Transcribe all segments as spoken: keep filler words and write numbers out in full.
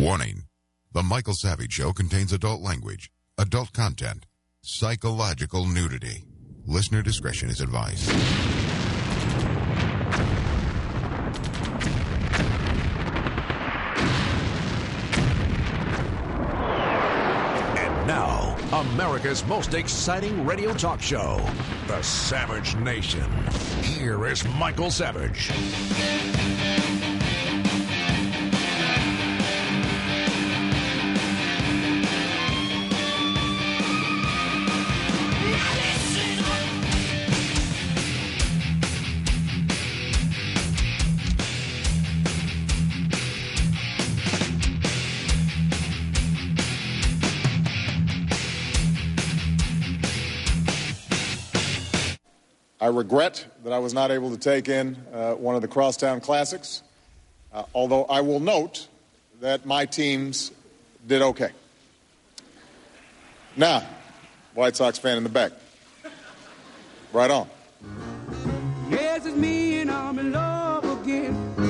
Warning. The Michael Savage Show contains adult language, adult content, psychological nudity. Listener discretion is advised. And now, America's most exciting radio talk show, The Savage Nation. Here is Michael Savage. I regret that I was not able to take in uh, one of the Crosstown Classics, uh, although I will note that my teams did okay. Now, White Sox fan in the back. Right on. Yes, it's me and I'm in love again.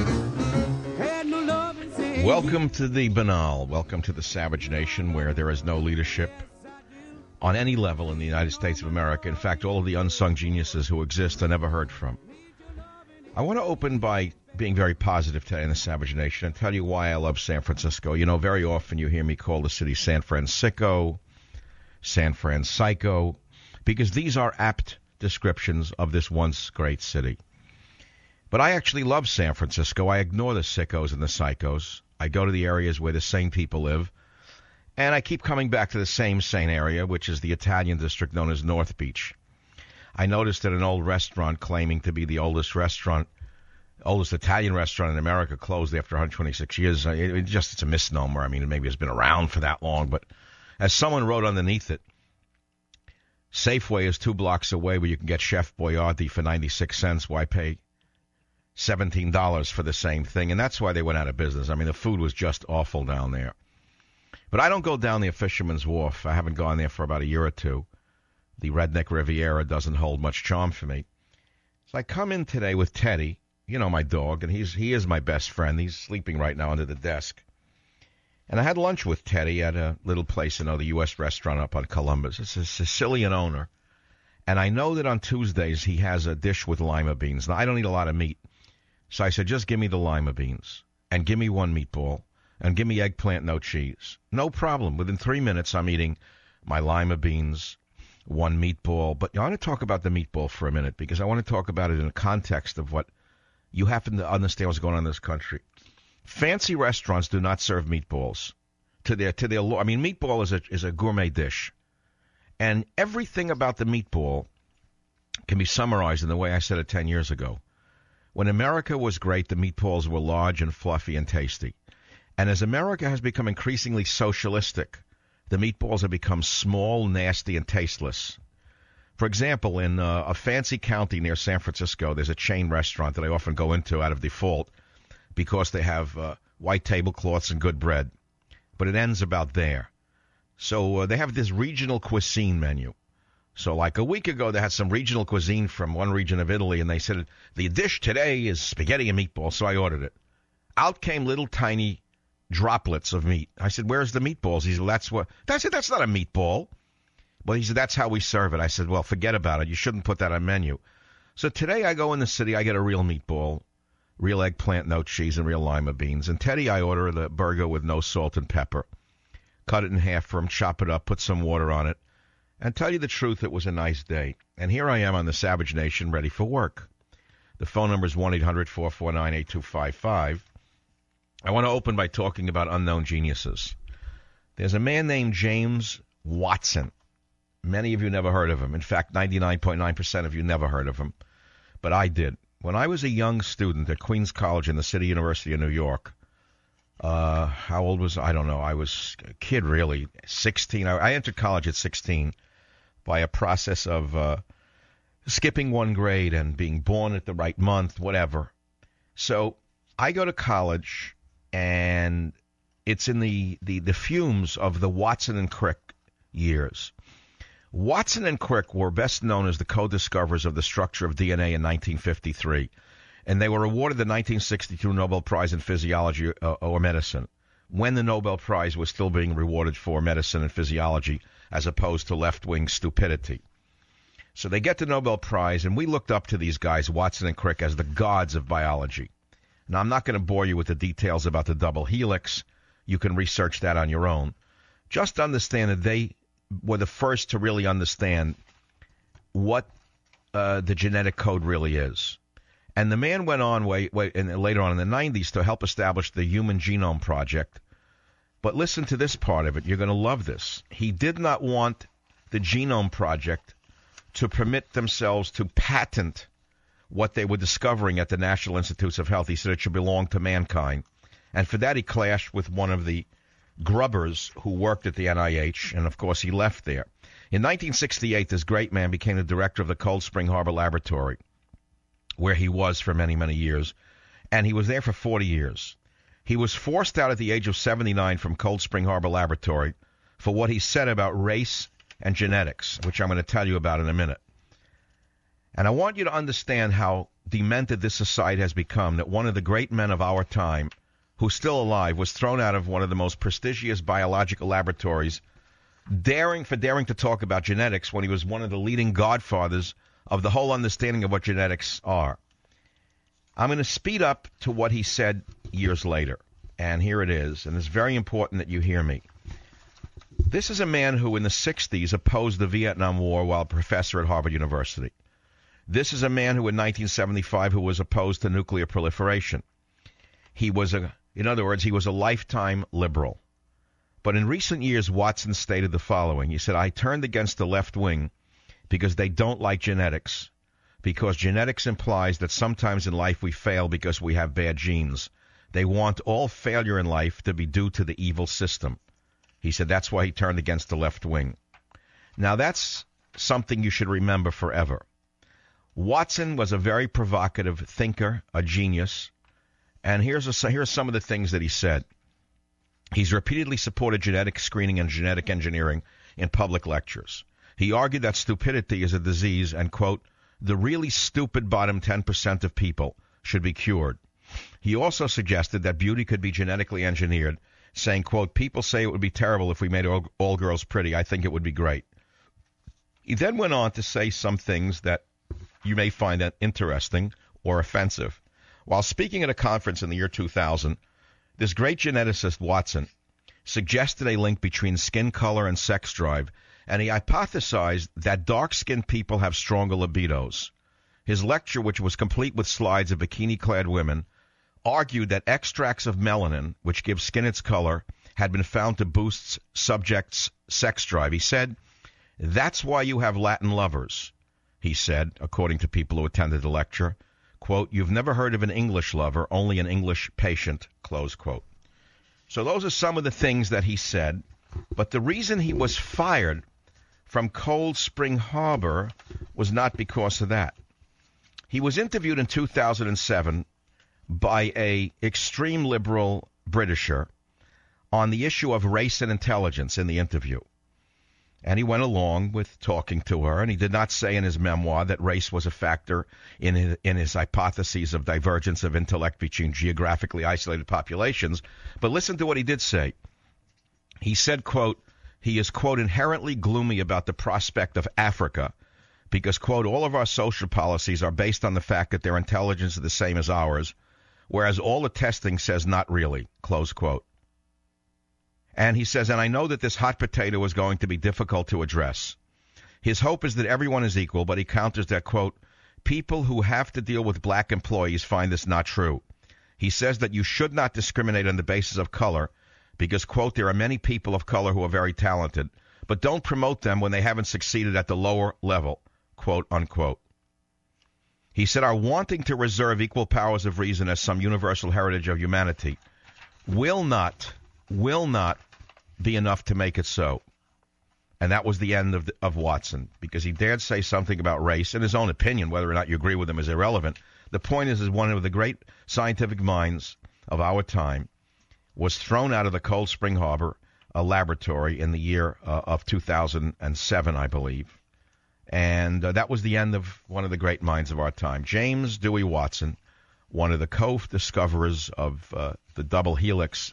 Had no love and say Welcome to the banal. Welcome to the Savage Nation, where there is no leadership on any level in the United States of America. In fact, all of the unsung geniuses who exist are never heard from. I want to open by being very positive today in the Savage Nation and tell you why I love San Francisco. You know, very often you hear me call the city San Francisco, San Francisco, because these are apt descriptions of this once great city. But I actually love San Francisco. I ignore the sickos and the psychos. I go to the areas where the sane people live. And I keep coming back to the same sane area, which is the Italian district known as North Beach. I noticed that an old restaurant claiming to be the oldest restaurant, oldest Italian restaurant in America closed after one hundred twenty-six years. It, it just, it's a misnomer. I mean, maybe it's been around for that long. But as someone wrote underneath it, Safeway is two blocks away where you can get Chef Boyardee for ninety-six cents. Why pay seventeen dollars for the same thing? And that's why they went out of business. I mean, the food was just awful down there. But I don't go down the Fisherman's Wharf. I haven't gone there for about a year or two. The Redneck Riviera doesn't hold much charm for me. So I come in today with Teddy, you know, my dog, and he's he is my best friend. He's sleeping right now under the desk. And I had lunch with Teddy at a little place, you know, the U S restaurant up on Columbus. It's a Sicilian owner. And I know that on Tuesdays he has a dish with lima beans. Now, I don't eat a lot of meat. So I said, just give me the lima beans and give me one meatball. And give me eggplant, no cheese. No problem. Within three minutes, I'm eating my lima beans, one meatball. But I want to talk about the meatball for a minute because I want to talk about it in the context of what you happen to understand what's going on in this country. Fancy restaurants do not serve meatballs to their to their. I mean, meatball is a is a gourmet dish, and everything about the meatball can be summarized in the way I said it ten years ago. When America was great, the meatballs were large and fluffy and tasty. And as America has become increasingly socialistic, the meatballs have become small, nasty, and tasteless. For example, in uh, a fancy county near San Francisco, there's a chain restaurant that I often go into out of default because they have uh, white tablecloths and good bread. But it ends about there. So uh, they have this regional cuisine menu. So like a week ago, they had some regional cuisine from one region of Italy, and they said, the dish today is spaghetti and meatballs, so I ordered it. Out came little tiny droplets of meat. I said, where's the meatballs? He said, that's what. I said, that's not a meatball. Well, he said, that's how we serve it. I said, well, forget about it. You shouldn't put that on menu. So today I go in the city, I get a real meatball, real eggplant, no cheese, and real lima beans. And Teddy, I order the burger with no salt and pepper. Cut it in half for him, chop it up, put some water on it. And tell you the truth, it was a nice day. And here I am on the Savage Nation, ready for work. The phone number is one eight hundred four four nine eight two five five. I want to open by talking about unknown geniuses. There's a man named James Watson. Many of you never heard of him. In fact, ninety-nine point nine percent of you never heard of him. But I did. When I was a young student at Queens College in the City University of New York, uh, how old was I? I don't know. I was a kid, really, sixteen. I, I entered college at sixteen by a process of uh, skipping one grade and being born at the right month, whatever. So I go to college, and it's in the, the, the fumes of the Watson and Crick years. Watson and Crick were best known as the co-discoverers of the structure of D N A in nineteen fifty-three, and they were awarded the nineteen sixty-two Nobel Prize in Physiology or, or Medicine. when the Nobel Prize was still being rewarded for medicine and physiology as opposed to left-wing stupidity. So they get the Nobel Prize, and we looked up to these guys, Watson and Crick, as the gods of biology. Now, I'm not going to bore you with the details about the double helix. You can research that on your own. Just understand that they were the first to really understand what uh, the genetic code really is. And the man went on way, way, and later on in the nineties to help establish the Human Genome Project. But listen to this part of it. You're going to love this. He did not want the Genome Project to permit themselves to patent what they were discovering at the National Institutes of Health. He said it should belong to mankind. And for that, he clashed with one of the grubbers who worked at the N I H, and of course he left there. In nineteen sixty-eight, this great man became the director of the Cold Spring Harbor Laboratory, where he was for many, many years, and he was there for forty years. He was forced out at the age of seventy-nine from Cold Spring Harbor Laboratory for what he said about race and genetics, which I'm going to tell you about in a minute. And I want you to understand how demented this society has become, that one of the great men of our time, who's still alive, was thrown out of one of the most prestigious biological laboratories, daring for daring to talk about genetics when he was one of the leading godfathers of the whole understanding of what genetics are. I'm going to speed up to what he said years later, and here it is, and it's very important that you hear me. This is a man who in the sixties opposed the Vietnam War while a professor at Harvard University. This is a man who in nineteen seventy-five who was opposed to nuclear proliferation. He was a, in other words, he was a lifetime liberal. But in recent years, Watson stated the following. He said, I turned against the left wing because they don't like genetics, because genetics implies that sometimes in life we fail because we have bad genes. They want all failure in life to be due to the evil system. He said that's why he turned against the left wing. Now, that's something you should remember forever. Watson was a very provocative thinker, a genius, and here's, a, here's some of the things that he said. He's repeatedly supported genetic screening and genetic engineering in public lectures. He argued that stupidity is a disease and, quote, the really stupid bottom ten percent of people should be cured. He also suggested that beauty could be genetically engineered, saying, quote, people say it would be terrible if we made all, all girls pretty. I think it would be great. He then went on to say some things that you may find interesting or offensive. While speaking at a conference in the year two thousand, this great geneticist, Watson, suggested a link between skin color and sex drive, and he hypothesized that dark-skinned people have stronger libidos. His lecture, which was complete with slides of bikini-clad women, argued that extracts of melanin, which gives skin its color, had been found to boost subjects' sex drive. He said, that's why you have Latin lovers, he said, according to people who attended the lecture. Quote, you've never heard of an English lover, only an English patient, close quote. So those are some of the things that he said. But the reason he was fired from Cold Spring Harbor was not because of that. He was interviewed in two thousand seven by a extreme liberal Britisher on the issue of race and intelligence in the interview. And he went along with talking to her, and he did not say in his memoir that race was a factor in his, in his hypotheses of divergence of intellect between geographically isolated populations. But listen to what he did say. He said, quote, he is, quote, inherently gloomy about the prospect of Africa because, quote, all of our social policies are based on the fact that their intelligence is the same as ours, whereas all the testing says not really, close quote. And he says, and I know that this hot potato is going to be difficult to address. His hope is that everyone is equal, but he counters that, quote, people who have to deal with black employees find this not true. He says that you should not discriminate on the basis of color because, quote, there are many people of color who are very talented, but don't promote them when they haven't succeeded at the lower level, quote, unquote. He said, our wanting to reserve equal powers of reason as some universal heritage of humanity will not, will not be enough to make it so. And that was the end of, the, of Watson, because he dared say something about race. In his own opinion, whether or not you agree with him is irrelevant. The point is, is one of the great scientific minds of our time was thrown out of the Cold Spring Harbor a laboratory in the year uh, of two thousand seven, I believe. And uh, that was the end of one of the great minds of our time. James Dewey Watson, one of the co-discoverers of uh, the double helix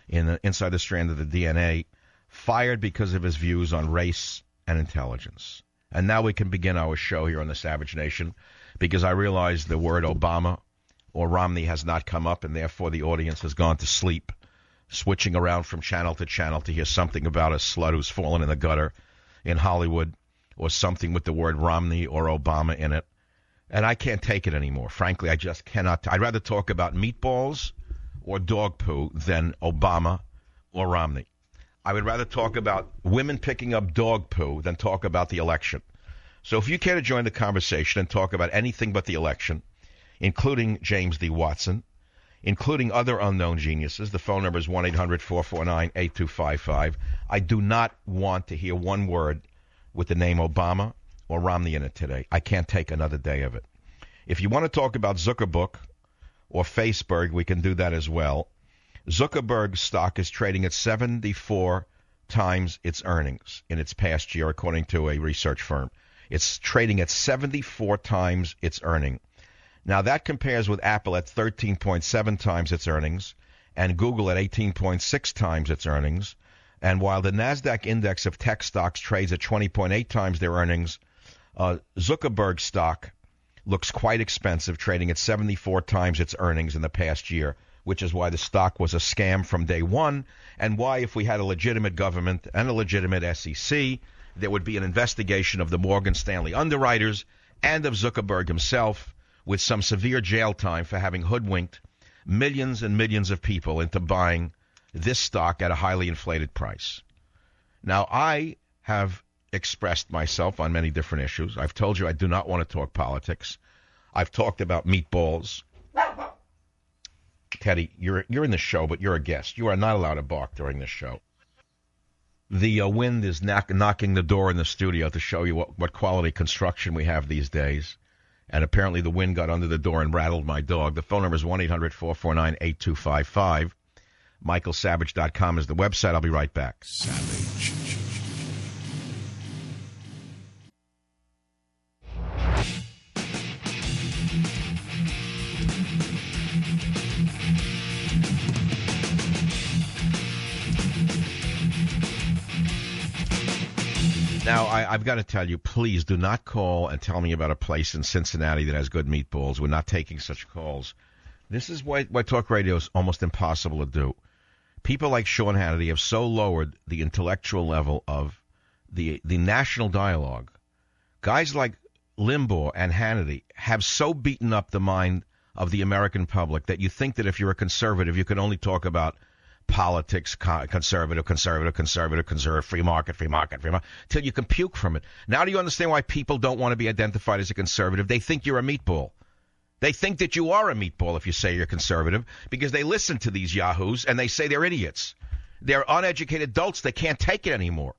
in the, inside the strand of the D N A, fired because of his views on race and intelligence. And now we can begin our show here on the Savage Nation, because I realize the word Obama or Romney has not come up, and therefore the audience has gone to sleep, switching around from channel to channel to hear something about a slut who's fallen in the gutter in Hollywood, or something with the word Romney or Obama in it. And I can't take it anymore. Frankly, I just cannot. I'd rather talk about meatballs or dog poo than Obama or Romney. I would rather talk about women picking up dog poo than talk about the election. So if you care to join the conversation and talk about anything but the election, including James D. Watson, including other unknown geniuses, the phone number is one eight hundred four four nine eight two five five. I do not want to hear one word with the name Obama or Romney in it today. I can't take another day of it. If you want to talk about Zuckerberg or Facebook, we can do that as well. Zuckerberg's stock is trading at seventy-four times its earnings in its past year, according to a research firm. It's trading at seventy-four times its earning. Now, that compares with Apple at thirteen point seven times its earnings and Google at eighteen point six times its earnings. And while the NASDAQ index of tech stocks trades at twenty point eight times their earnings, uh, Zuckerberg stock looks quite expensive, trading at seventy-four times its earnings in the past year, which is why the stock was a scam from day one, and why, if we had a legitimate government and a legitimate S E C, there would be an investigation of the Morgan Stanley underwriters and of Zuckerberg himself, with some severe jail time for having hoodwinked millions and millions of people into buying this stock at a highly inflated price. Now, I have expressed myself on many different issues. I've told you I do not want to talk politics. I've talked about meatballs. Teddy, you're you're in the show, but you're a guest. You are not allowed to bark during this show. The uh, wind is knock, knocking the door in the studio to show you what, what quality construction we have these days. And apparently the wind got under the door and rattled my dog. The phone number is one eight hundred four four nine eight two five five. Michael Savage dot com is the website. I'll be right back. Savage. Now, I, I've got to tell you, please do not call and tell me about a place in Cincinnati that has good meatballs. We're not taking such calls. This is why, why talk radio is almost impossible to do. People like Sean Hannity have so lowered the intellectual level of the the national dialogue. Guys like Limbaugh and Hannity have so beaten up the mind of the American public that you think that if you're a conservative, you can only talk about politics, conservative, conservative, conservative, conservative, free market, free market, free market, till you can puke from it. Now do you understand why people don't want to be identified as a conservative? They think you're a meatball. They think that you are a meatball if you say you're conservative, because they listen to these yahoos and they say they're idiots. They're uneducated adults. They can't take it anymore.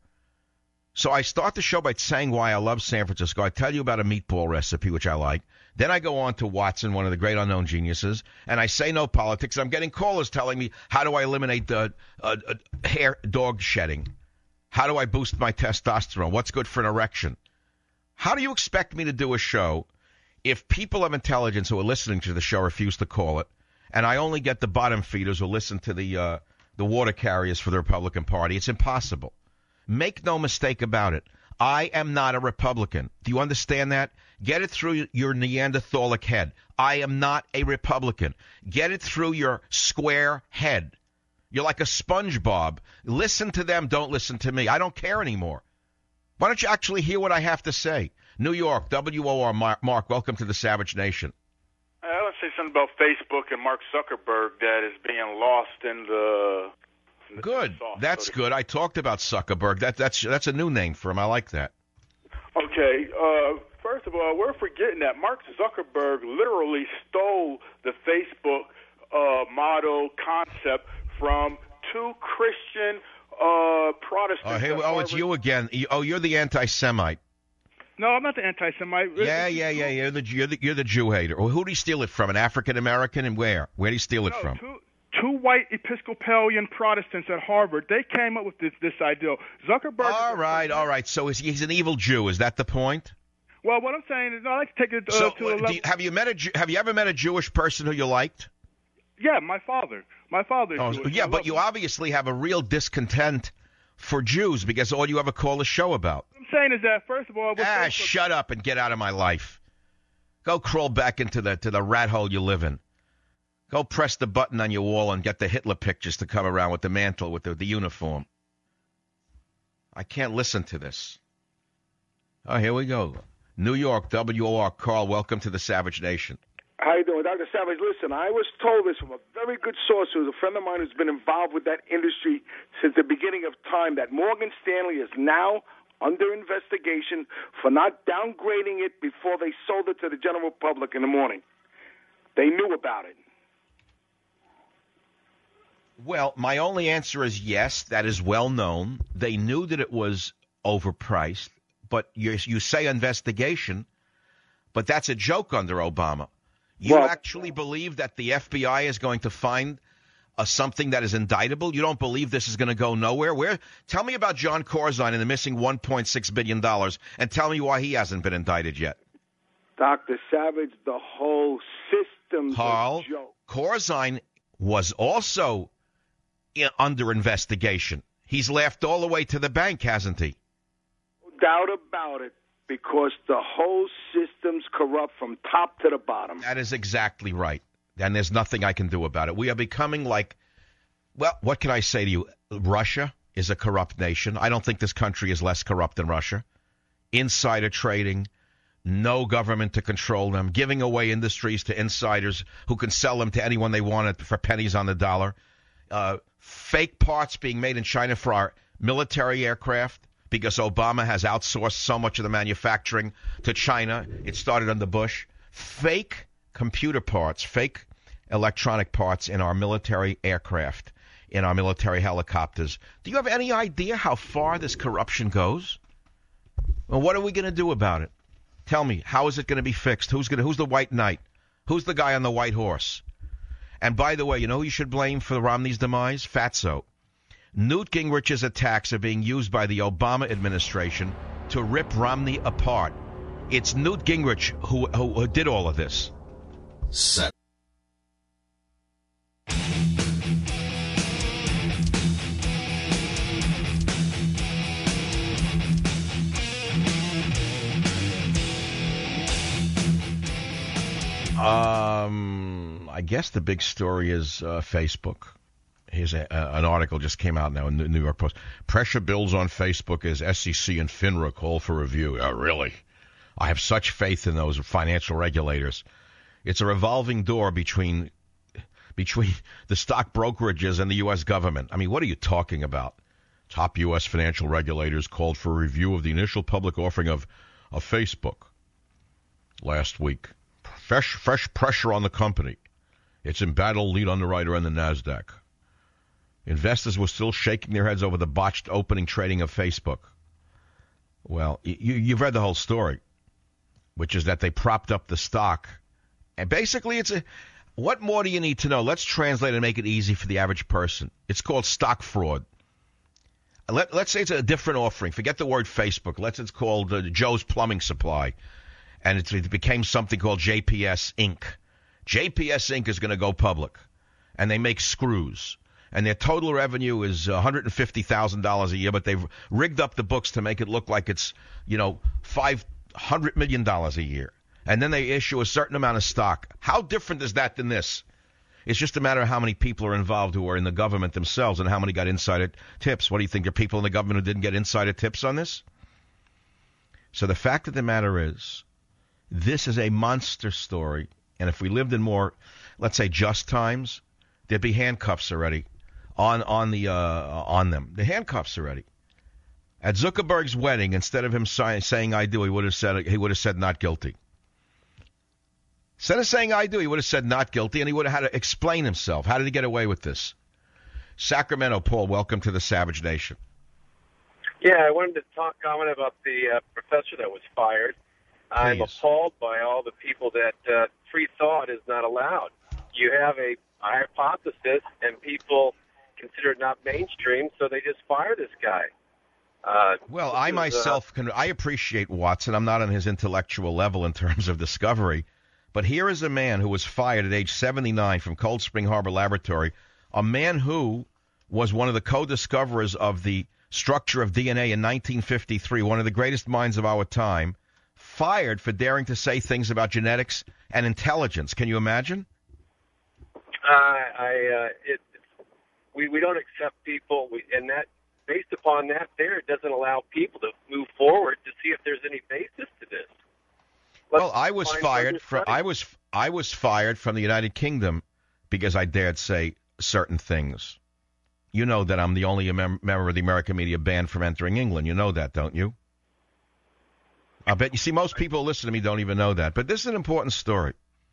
So I start the show by saying why I love San Francisco. I tell you about a meatball recipe, which I like. Then I go on to Watson, one of the great unknown geniuses, and I say no politics. I'm getting callers telling me, how do I eliminate the uh, uh, hair dog shedding? How do I boost my testosterone? What's good for an erection? How do you expect me to do a show if people of intelligence who are listening to the show refuse to call it, and I only get the bottom feeders who listen to the uh, the water carriers for the Republican Party? It's impossible. Make no mistake about it. I am not a Republican. Do you understand that? Get it through your Neanderthalic head. I am not a Republican. Get it through your square head. You're like a SpongeBob. Listen to them. Don't listen to me. I don't care anymore. Why don't you actually hear what I have to say? New York, W O R, Mark, Mark welcome to the Savage Nation. Uh, let's say something about Facebook and Mark Zuckerberg that is being lost in the... In the good. sauce, That's so good. I talked about Zuckerberg. That, that's, that's a new name for him. I like that. Okay. Uh, first of all, we're forgetting that Mark Zuckerberg literally stole the Facebook uh, model concept from two Christian uh, Protestants. Oh, hey, oh, it's you again. Oh, you're the anti-Semite. No, I'm not the anti-Semite. Yeah, yeah, yeah. You're the you're the, you're the Jew hater. Well, who did he steal it from? An African American, and where? Where did he steal it no, from? Two, two white Episcopalian Protestants at Harvard. They came up with this this idea. Zuckerberg. All right, all right. So is, he's an evil Jew. Is that the point? Well, what I'm saying is, I like to take it uh, so, to a level. Do you, have you met a have you ever met a Jewish person who you liked? Yeah, my father. My father. Oh, Jewish. yeah, I but love you him. obviously have a real discontent for Jews because all you ever call the show about. What I'm saying is that, first of all, with Ah, Facebook- shut up and get out of my life. Go crawl back into the to the rat hole you live in. Go press the button on your wall and get the Hitler pictures to come around with the mantle, with the, the uniform. I can't listen to this. Oh, here we go. New York, W O R. Carl, welcome to the Savage Nation. How you doing, Doctor Savage? Listen, I was told this from a very good source who's a friend of mine who's been involved with that industry since the beginning of time, that Morgan Stanley is now under investigation for not downgrading it before they sold it to the general public in the morning. They knew about it. Well, my only answer is yes, that is well known. They knew that it was overpriced, but you, you say investigation, but that's a joke under Obama. You Well- actually believe that the F B I is going to find uh, something that is indictable? You don't believe this is going to go nowhere? Where? Tell me about John Corzine and the missing one point six billion dollars, and tell me why he hasn't been indicted yet. Doctor Savage, the whole system's Carl, a joke. Corzine was also in, under investigation. He's laughed all the way to the bank, hasn't he? No doubt about it, because the whole system's corrupt from top to the bottom. That is exactly right. And there's nothing I can do about it. We are becoming like, well, what can I say to you? Russia is a corrupt nation. I don't think this country is less corrupt than Russia. Insider trading, no government to control them, giving away industries to insiders who can sell them to anyone they want for pennies on the dollar. Uh, fake parts being made in China for our military aircraft because Obama has outsourced so much of the manufacturing to China. It started under Bush. Fake computer parts, fake electronic parts in our military aircraft, in our military helicopters. Do you have any idea how far this corruption goes? Well, what are we going to do about it? Tell me, how is it going to be fixed? Who's going to, who's the white knight? Who's the guy on the white horse? And by the way, you know who you should blame for Romney's demise? Fatso. Newt Gingrich's attacks are being used by the Obama administration to rip Romney apart. It's Newt Gingrich who, who, who did all of this. Set. Um, I guess the big story is uh, Facebook. Here's a, uh, an article just came out now in the New York Post. Pressure builds on Facebook as S E C and FINRA call for review. Oh, really? I have such faith in those financial regulators. It's a revolving door between between the stock brokerages and the U S government. I mean, what are you talking about? Top U S financial regulators called for a review of the initial public offering of, of Facebook last week. Fresh, fresh pressure on the company. It's embattled lead underwriter on the NASDAQ. Investors were still shaking their heads over the botched opening trading of Facebook. Well, you, you've read the whole story, which is that they propped up the stock. And basically, it's a, what more do you need to know? Let's translate and make it easy for the average person. It's called stock fraud. Let, let's say it's a different offering. Forget the word Facebook. Let's it's called uh, Joe's Plumbing Supply. And it, it became something called J P S Incorporated. J P S Incorporated is going to go public. And they make screws. And their total revenue is one hundred fifty thousand dollars a year, but they've rigged up the books to make it look like it's, you know, five hundred million dollars a year. And then they issue a certain amount of stock. How different is that than this? It's just a matter of how many people are involved who are in the government themselves and how many got insider tips. What do you think? There are people in the government who didn't get insider tips on this? So the fact of the matter is, this is a monster story. And if we lived in more, let's say, just times, there'd be handcuffs already on on the uh, on them. The handcuffs already. At Zuckerberg's wedding, instead of him si- saying "I do," he would have said he would have said "not guilty." Instead of saying "I do," he would have said "not guilty," and he would have had to explain himself. How did he get away with this? Sacramento, Paul, welcome to the Savage Nation. Yeah, I wanted to talk comment about the uh, professor that was fired. I'm Please. appalled by all the people that uh, free thought is not allowed. You have a, a hypothesis, and people consider it not mainstream, so they just fire this guy. Uh, Well, this I is, myself, can, I appreciate Watson. I'm not on his intellectual level in terms of discovery, But here is a man who was fired at age seventy-nine from Cold Spring Harbor Laboratory, a man who was one of the co-discoverers of the structure of D N A in nineteen fifty-three, one of the greatest minds of our time, fired for daring to say things about genetics and intelligence. Can you imagine? Uh, I uh, it, we we don't accept people, we, and that based upon that, there it doesn't allow people to move forward to see if there's any basis to this. Let's well, I was fired from I was I was fired from the United Kingdom because I dared say certain things. You know that I'm the only mem- member of the American media banned from entering England. You know that, don't you? I bet you see most people who listen to me don't even know that. But this is an important story.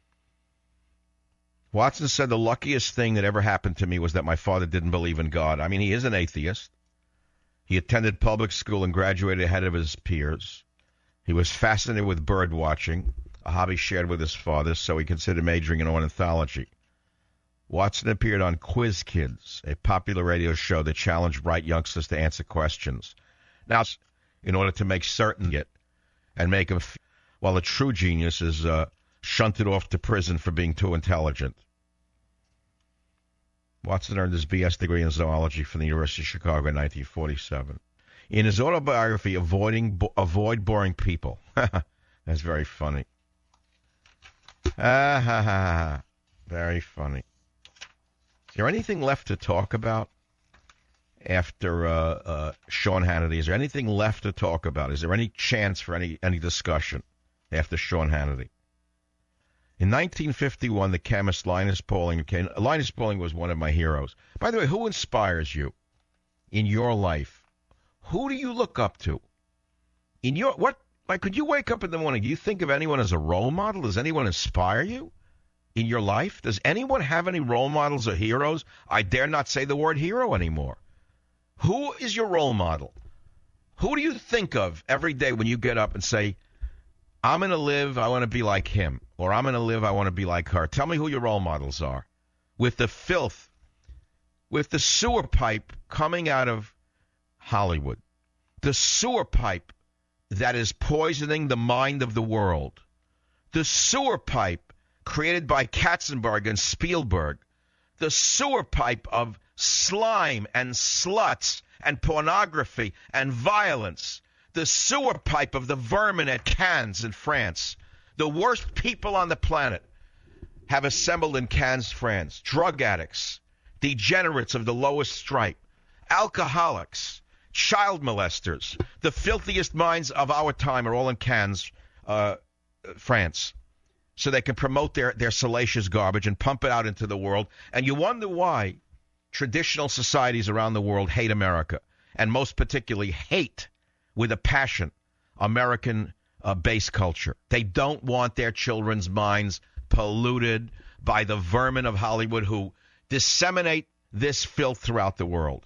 Watson said the luckiest thing that ever happened to me was that my father didn't believe in God. I mean, he is an atheist. He attended public school and graduated ahead of his peers. He was fascinated with bird watching, a hobby shared with his father, so he considered majoring in ornithology. Watson appeared on Quiz Kids, a popular radio show that challenged bright youngsters to answer questions. Now, in order to make certain it and make him, f- while a true genius is uh, shunted off to prison for being too intelligent. Watson earned his B S degree in zoology from the University of Chicago in nineteen forty-seven. In his autobiography, Avoiding Bo- Avoid Boring People. That's very funny. Ah, ha, ha, ha. Very funny. Is there anything left to talk about after uh, uh, Sean Hannity? Is there anything left to talk about? Is there any chance for any, any discussion after Sean Hannity? In nineteen fifty-one, the chemist Linus Pauling came. Linus Pauling was one of my heroes. By the way, who inspires you in your life? Who do you look up to? In your what? Like, could you wake up in the morning? Do you think of anyone as a role model? Does anyone inspire you in your life? Does anyone have any role models or heroes? I dare not say the word hero anymore. Who is your role model? Who do you think of every day when you get up and say, I'm going to live, I want to be like him, or I'm going to live, I want to be like her? Tell me who your role models are. With the filth, with the sewer pipe coming out of Hollywood, the sewer pipe that is poisoning the mind of the world, the sewer pipe created by Katzenberg and Spielberg, the sewer pipe of slime and sluts and pornography and violence, the sewer pipe of the vermin at Cannes in France. The worst people on the planet have assembled in Cannes, France. Drug addicts, degenerates of the lowest stripe, alcoholics, child molesters. The filthiest minds of our time are all in Cannes, uh, France, so they can promote their, their salacious garbage and pump it out into the world. And you wonder why traditional societies around the world hate America, and most particularly hate with a passion American uh, base culture. They don't want their children's minds polluted by the vermin of Hollywood who disseminate this filth throughout the world.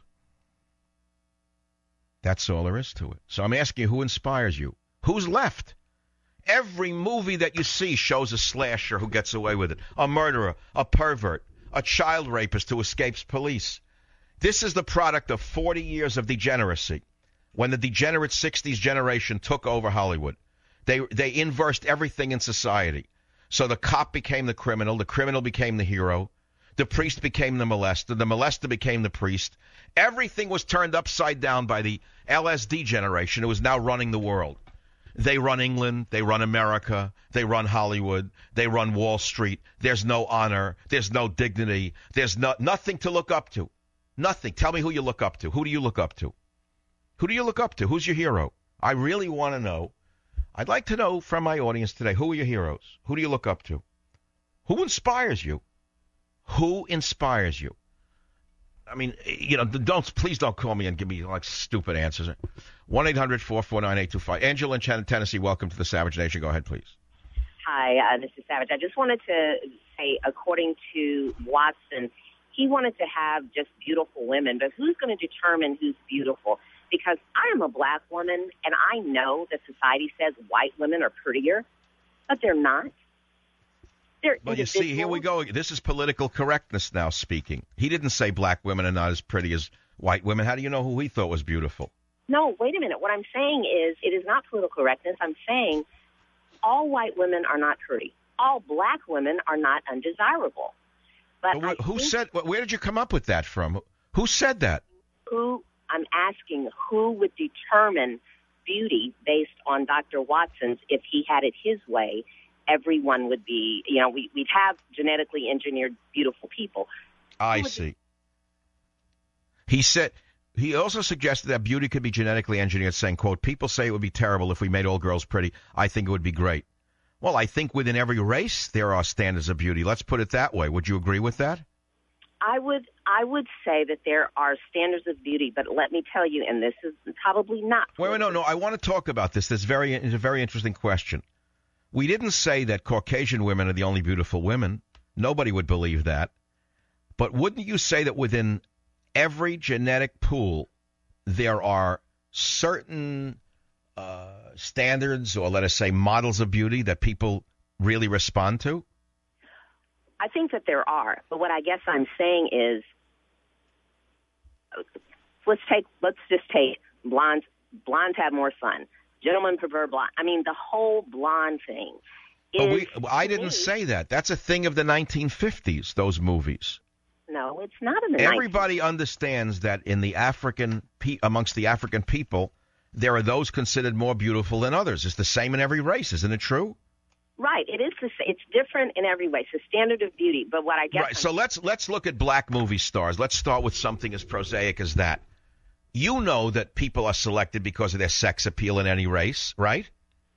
That's all there is to it. So I'm asking you, who inspires you? Who's left? Every movie that you see shows a slasher who gets away with it, a murderer, a pervert, a child rapist who escapes police. This is the product of forty years of degeneracy. When the degenerate sixties generation took over Hollywood, they they inversed everything in society. So the cop became the criminal, the criminal became the hero, the priest became the molester, the molester became the priest. Everything was turned upside down by the L S D generation who is now running the world. They run England, they run America, they run Hollywood, they run Wall Street. There's no honor, there's no dignity, there's no, nothing to look up to. Nothing. Tell me who you look up to. Who do you look up to? Who do you look up to? Who's your hero? I really want to know. I'd like to know from my audience today, who are your heroes? Who do you look up to? Who inspires you? Who inspires you? I mean, you know, don't please don't call me and give me like stupid answers. one eight hundred four four nine eight two five. Angela in Tennessee, welcome to the Savage Nation. Go ahead, please. Hi, uh, this is Savage. I just wanted to say, according to Watson, he wanted to have just beautiful women, but who's going to determine who's beautiful? Because I am a black woman, and I know that society says white women are prettier, but they're not. They're well, you see, here we go. This is political correctness now speaking. He didn't say black women are not as pretty as white women. How do you know who he thought was beautiful? No, wait a minute. What I'm saying is it is not political correctness. I'm saying all white women are not pretty. all black women are not undesirable. But But I who think said? Where did you come up with that from? Who said that? who I'm asking who would determine beauty based on Doctor Watson's. If he had it his way, everyone would be, you know, we, we'd have genetically engineered beautiful people. I see. He said, he also suggested that beauty could be genetically engineered, saying, quote, people say it would be terrible if we made all girls pretty. I think it would be great. Well, I think within every race there are standards of beauty. Let's put it that way. Would you agree with that? I would I would say that there are standards of beauty, but let me tell you, and this is probably not. Wait, wait, no, no. I want to talk about this. This is very is a very interesting question. We didn't say that Caucasian women are the only beautiful women. Nobody would believe that. But wouldn't you say that within every genetic pool there are certain uh, standards, or let us say models of beauty that people really respond to? I think that there are, but what I guess I'm saying is, let's take, let's just take blondes. Blondes have more fun. Gentlemen prefer blonde. I mean, the whole blonde thing. But Is, we, I didn't me, say that. That's a thing of the nineteen fifties, those movies. No, it's not in the Everybody understands that in the African, pe- amongst the African people, there are those considered more beautiful than others. It's the same in every race, isn't it true? Right. It is. The, it's different in every way. It's a standard of beauty. But what I guess. Right. So let's let's look at black movie stars. Let's start with something as prosaic as that. You know that people are selected because of their sex appeal in any race, right?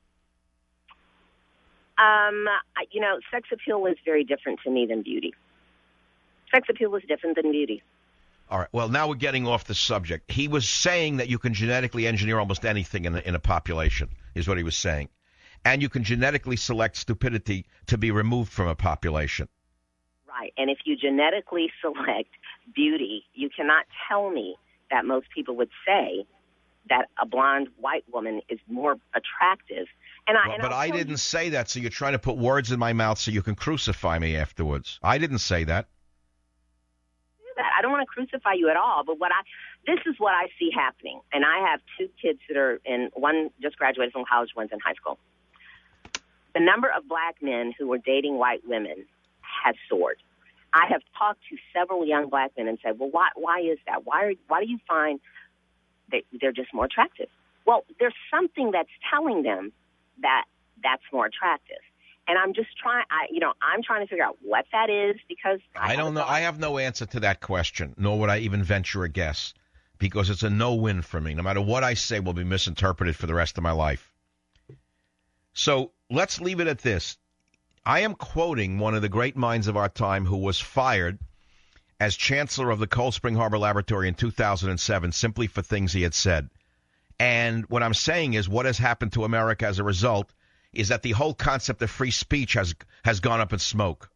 Um, I- you know, sex appeal is very different to me than beauty. Sex appeal is different than beauty. All right. Well, now we're getting off the subject. He was saying that you can genetically engineer almost anything in a, in a population, is what he was saying. And you can genetically select stupidity to be removed from a population. Right. And if you genetically select beauty, you cannot tell me that most people would say that a blonde white woman is more attractive. And I, Well, and but I'll I tell didn't you, say that, so you're trying to put words in my mouth so you can crucify me afterwards. I didn't say that. that. I don't want to crucify you at all, but what I this is what I see happening. And I have two kids that are in, one just graduated from college, one's in high school. The number of black men who are dating white women has soared. I have talked to several young black men and said, well, why why is that? Why are, why do you find that they're just more attractive? Well, there's something that's telling them that that's more attractive. And I'm just trying, I, you know, I'm trying to figure out what that is because I, I don't know. I have no answer to that question, nor would I even venture a guess, because it's a no-win for me. No matter what I say will be misinterpreted for the rest of my life. So let's leave it at this. I am quoting one of the great minds of our time who was fired as chancellor of the Cold Spring Harbor Laboratory in two thousand seven simply for things he had said. And what I'm saying is what has happened to America as a result is that the whole concept of free speech has has gone up in smoke.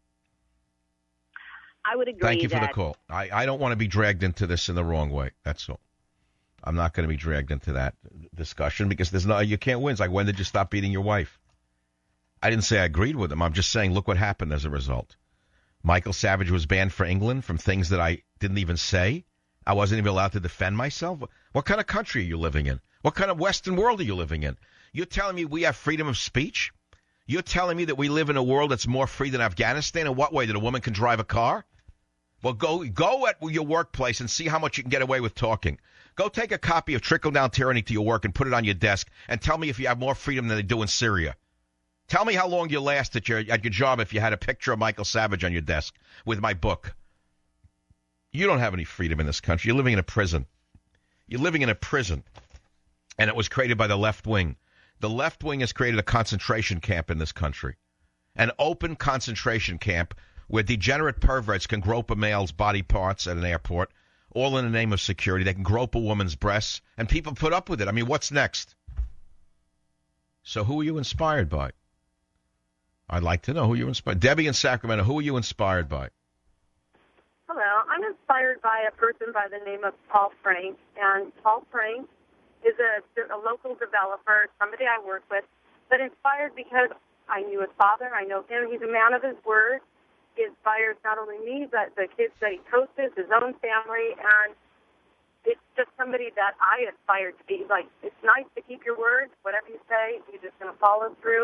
I would agree. Thank you for that, the call. I, I don't want to be dragged into this in the wrong way. That's all. I'm not going to be dragged into that discussion because there's no, you can't win. It's like, when did you stop beating your wife? I didn't say I agreed with him. I'm just saying, look what happened as a result. Michael Savage was banned for England from things that I didn't even say. I wasn't even allowed to defend myself. What kind of country are you living in? What kind of Western world are you living in? You're telling me we have freedom of speech? You're telling me that we live in a world that's more free than Afghanistan? In what way? That a woman can drive a car? Well, go go at your workplace and see how much you can get away with talking. Go take a copy of Trickle-Down Tyranny to your work and put it on your desk and tell me if you have more freedom than they do in Syria. Tell me how long you last at your at your job if you had a picture of Michael Savage on your desk with my book. You don't have any freedom in this country. You're living in a prison. You're living in a prison. And it was created by the left wing. The left wing has created a concentration camp in this country. An open concentration camp where degenerate perverts can grope a male's body parts at an airport, all in the name of security. They can grope a woman's breasts, and people put up with it. I mean, what's next? So who are you inspired by? I'd like to know who you inspired. Debbie in Sacramento, who are you inspired by? Hello. I'm inspired by a person by the name of Paul Frank. And Paul Frank is a, a local developer, somebody I work with, but inspired because I knew his father. I know him. He's a man of his word. He inspires not only me, but the kids that he coaches, his own family, and it's just somebody that I aspire to be. Like, it's nice to keep your word. Whatever you say, you're just going to follow through.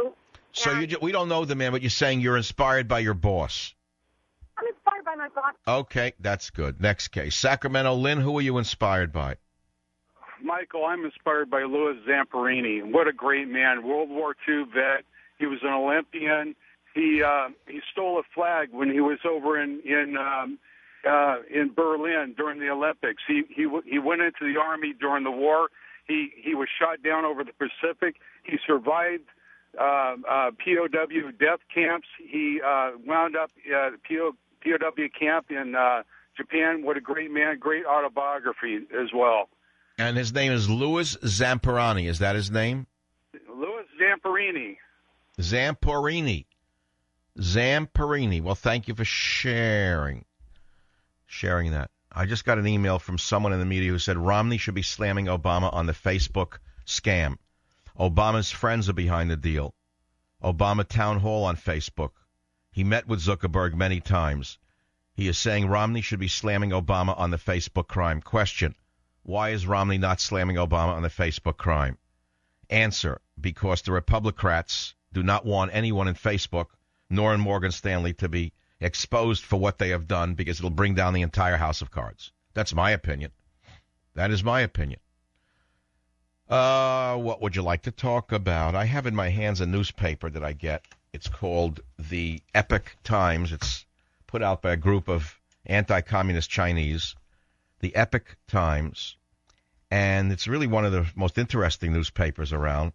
So you ju- we don't know the man, but you're saying you're inspired by your boss. I'm inspired by my boss. Okay, that's good. Next case. Sacramento, Lynn, who are you inspired by? Michael, I'm inspired by Louis Zamperini. What a great man. World War Two vet. He was an Olympian. He uh, he stole a flag when he was over in in um, uh, in Berlin during the Olympics. He he he went into the Army during the war. He he was shot down over the Pacific. He survived uh, uh, P O W death camps. He uh, wound up uh, P O W camp in uh, Japan. What a great man. Great autobiography as well. And his name is Louis Zamperini. Is that his name? Louis Zamperini. Zamperini. Zamperini. Well, thank you for sharing. Sharing that. I just got an email from someone in the media who said Romney should be slamming Obama on the Facebook scam. Obama's friends are behind the deal. Obama Town Hall on Facebook. He met with Zuckerberg many times. He is saying Romney should be slamming Obama on the Facebook crime. Question. Why is Romney not slamming Obama on the Facebook crime? Answer, because the Republicrats do not want anyone in Facebook, nor in Morgan Stanley, to be exposed for what they have done because it'll bring down the entire house of cards. That's my opinion. That is my opinion. Uh, what would you like to talk about? I have in my hands a newspaper that I get. It's called the Epoch Times. It's put out by a group of anti-communist Chinese. The Epoch Times, and it's really one of the most interesting newspapers around.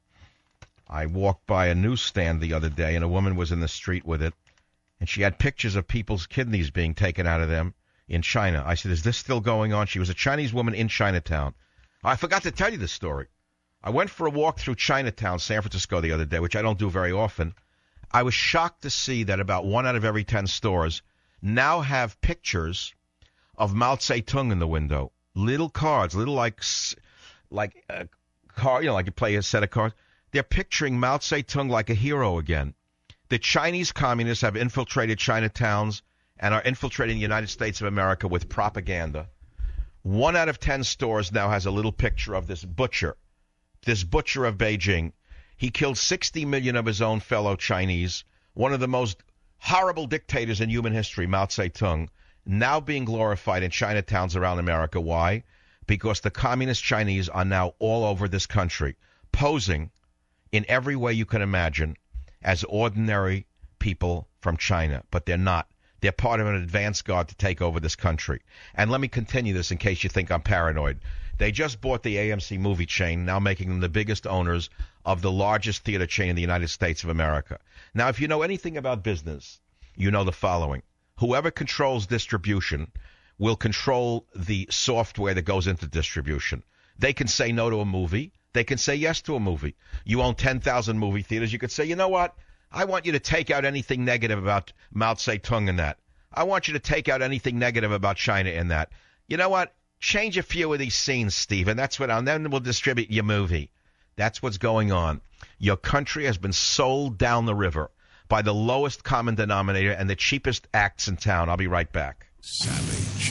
I walked by a newsstand the other day, and a woman was in the street with it, and she had pictures of people's kidneys being taken out of them in China. I said, is this still going on? She was a Chinese woman in Chinatown. I forgot to tell you this story. I went for a walk through Chinatown, San Francisco, the other day, which I don't do very often. I was shocked to see that about one out of every ten stores now have pictures of Mao Zedong in the window. Little cards, little like like a car, you know, like you play a set of cards. They're picturing Mao Zedong like a hero again. The Chinese communists have infiltrated Chinatowns and are infiltrating the United States of America with propaganda. One out of ten stores now has a little picture of this butcher, this butcher of Beijing. He killed sixty million of his own fellow Chinese, one of the most horrible dictators in human history, Mao Zedong, now being glorified in Chinatowns around America. Why? Because the communist Chinese are now all over this country, posing in every way you can imagine as ordinary people from China. But they're not. They're part of an advance guard to take over this country. And let me continue this in case you think I'm paranoid. They just bought the A M C movie chain, now making them the biggest owners of the largest theater chain in the United States of America. Now, if you know anything about business, you know the following. Whoever controls distribution will control the software that goes into distribution. They can say no to a movie. They can say yes to a movie. You own ten thousand movie theaters. You could say, you know what? I want you to take out anything negative about Mao Zedong in that. I want you to take out anything negative about China in that. You know what? Change a few of these scenes, Stephen. That's what I'll, then we'll distribute your movie. That's what's going on. Your country has been sold down the river by the lowest common denominator and the cheapest acts in town. I'll be right back. Savage.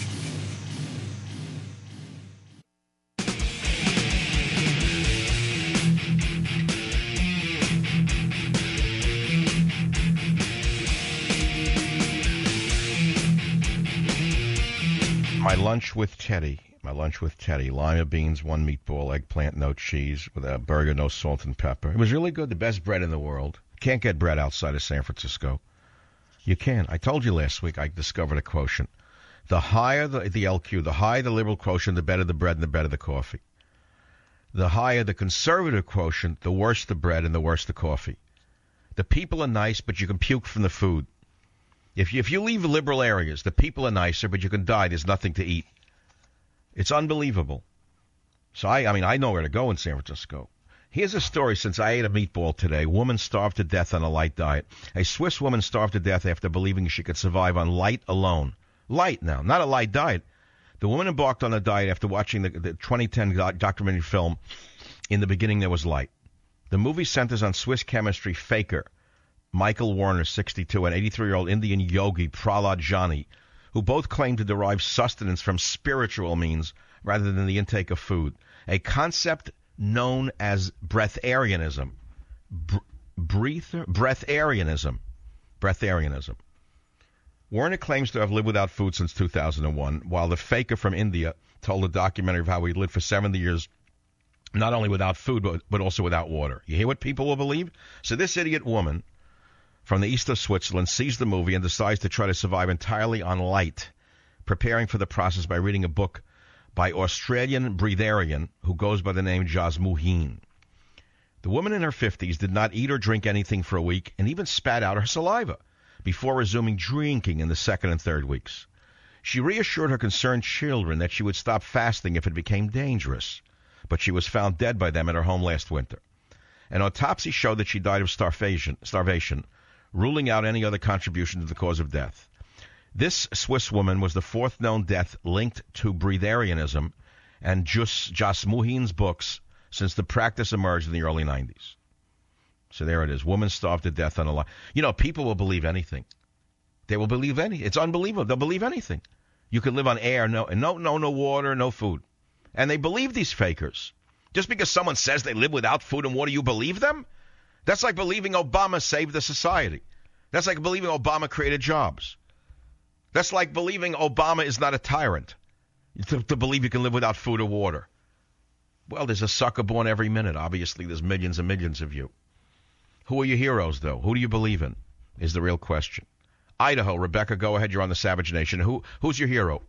My lunch with Teddy. My lunch with Teddy. Lima beans, one meatball, eggplant, no cheese, with a burger, no salt and pepper. It was really good. The best bread in the world. Can't get bread outside of San Francisco. You can. I told you last week I discovered a quotient. The higher the, the L Q, the higher the liberal quotient, the better the bread and the better the coffee. The higher the conservative quotient, the worse the bread and the worse the coffee. The people are nice, but you can puke from the food. If you, if you leave liberal areas, the people are nicer, but you can die. There's nothing to eat. It's unbelievable. So, I, I mean, I know where to go in San Francisco. Here's a story since I ate a meatball today. Woman starved to death on a light diet. A Swiss woman starved to death after believing she could survive on light alone. Light now, not a light diet. The woman embarked on a diet after watching the, the twenty ten documentary film, In the Beginning There Was Light. The movie centers on Swiss chemistry faker Michael Warner, sixty-two, and eighty-three-year-old Indian yogi Prahlad Jani, who both claim to derive sustenance from spiritual means rather than the intake of food. A concept known as breatharianism. Br- breather, breatharianism. Breatharianism. Wernick claims to have lived without food since two thousand one, while the faker from India told a documentary of how he lived for seventy years, not only without food, but, but also without water. You hear what people will believe? So this idiot woman from the east of Switzerland sees the movie and decides to try to survive entirely on light, preparing for the process by reading a book by Australian breatharian who goes by the name Jasmuheen. The woman in her fifties did not eat or drink anything for a week and even spat out her saliva before resuming drinking in the second and third weeks. She reassured her concerned children that she would stop fasting if it became dangerous, but she was found dead by them at her home last winter. An autopsy showed that she died of starvation, starvation, ruling out any other contribution to the cause of death. This Swiss woman was the fourth known death linked to breatharianism and Jasmuheen's books since the practice emerged in the early nineties. So there it is. Woman starved to death on a lie. You know, people will believe anything. They will believe anything. It's unbelievable. They'll believe anything. You can live on air, no, no, no, no water, no food. And they believe these fakers. Just because someone says they live without food and water, you believe them? That's like believing Obama saved the society. That's like believing Obama created jobs. That's like believing Obama is not a tyrant, to, to believe you can live without food or water. Well, there's a sucker born every minute. Obviously, there's millions and millions of you. Who are your heroes, though? Who do you believe in is the real question. Idaho, Rebecca, go ahead. You're on the Savage Nation. Who Who's your hero?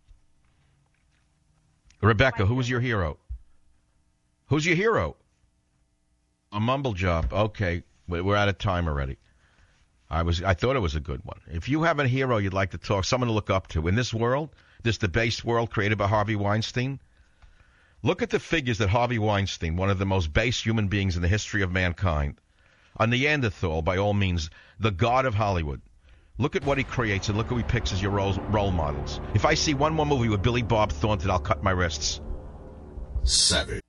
Rebecca, who's your hero? Who's your hero? A mumble job. Okay, we're out of time already. I was, I thought it was a good one. If you have a hero you'd like to talk, someone to look up to in this world, this debased world created by Harvey Weinstein, look at the figures that Harvey Weinstein, one of the most base human beings in the history of mankind, a Neanderthal, by all means, the god of Hollywood. Look at what he creates and look who he picks as your role, role models. If I see one more movie with Billy Bob Thornton, I'll cut my wrists. Savage.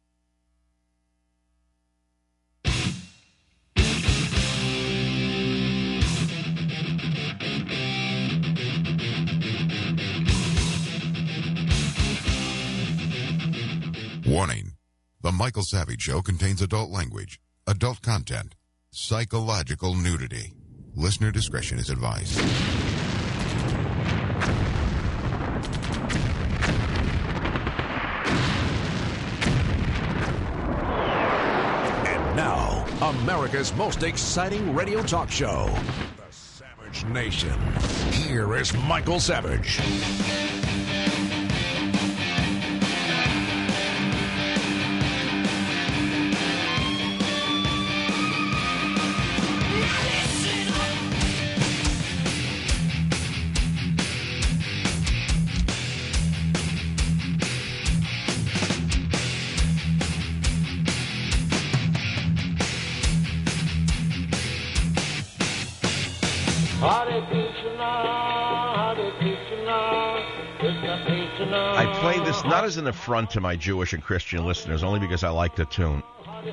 Warning. The Michael Savage Show contains adult language, adult content, psychological nudity. Listener discretion is advised. And now, America's most exciting radio talk show, The Savage Nation. Here is Michael Savage. I play this not as an affront to my Jewish and Christian listeners, only because I like the tune.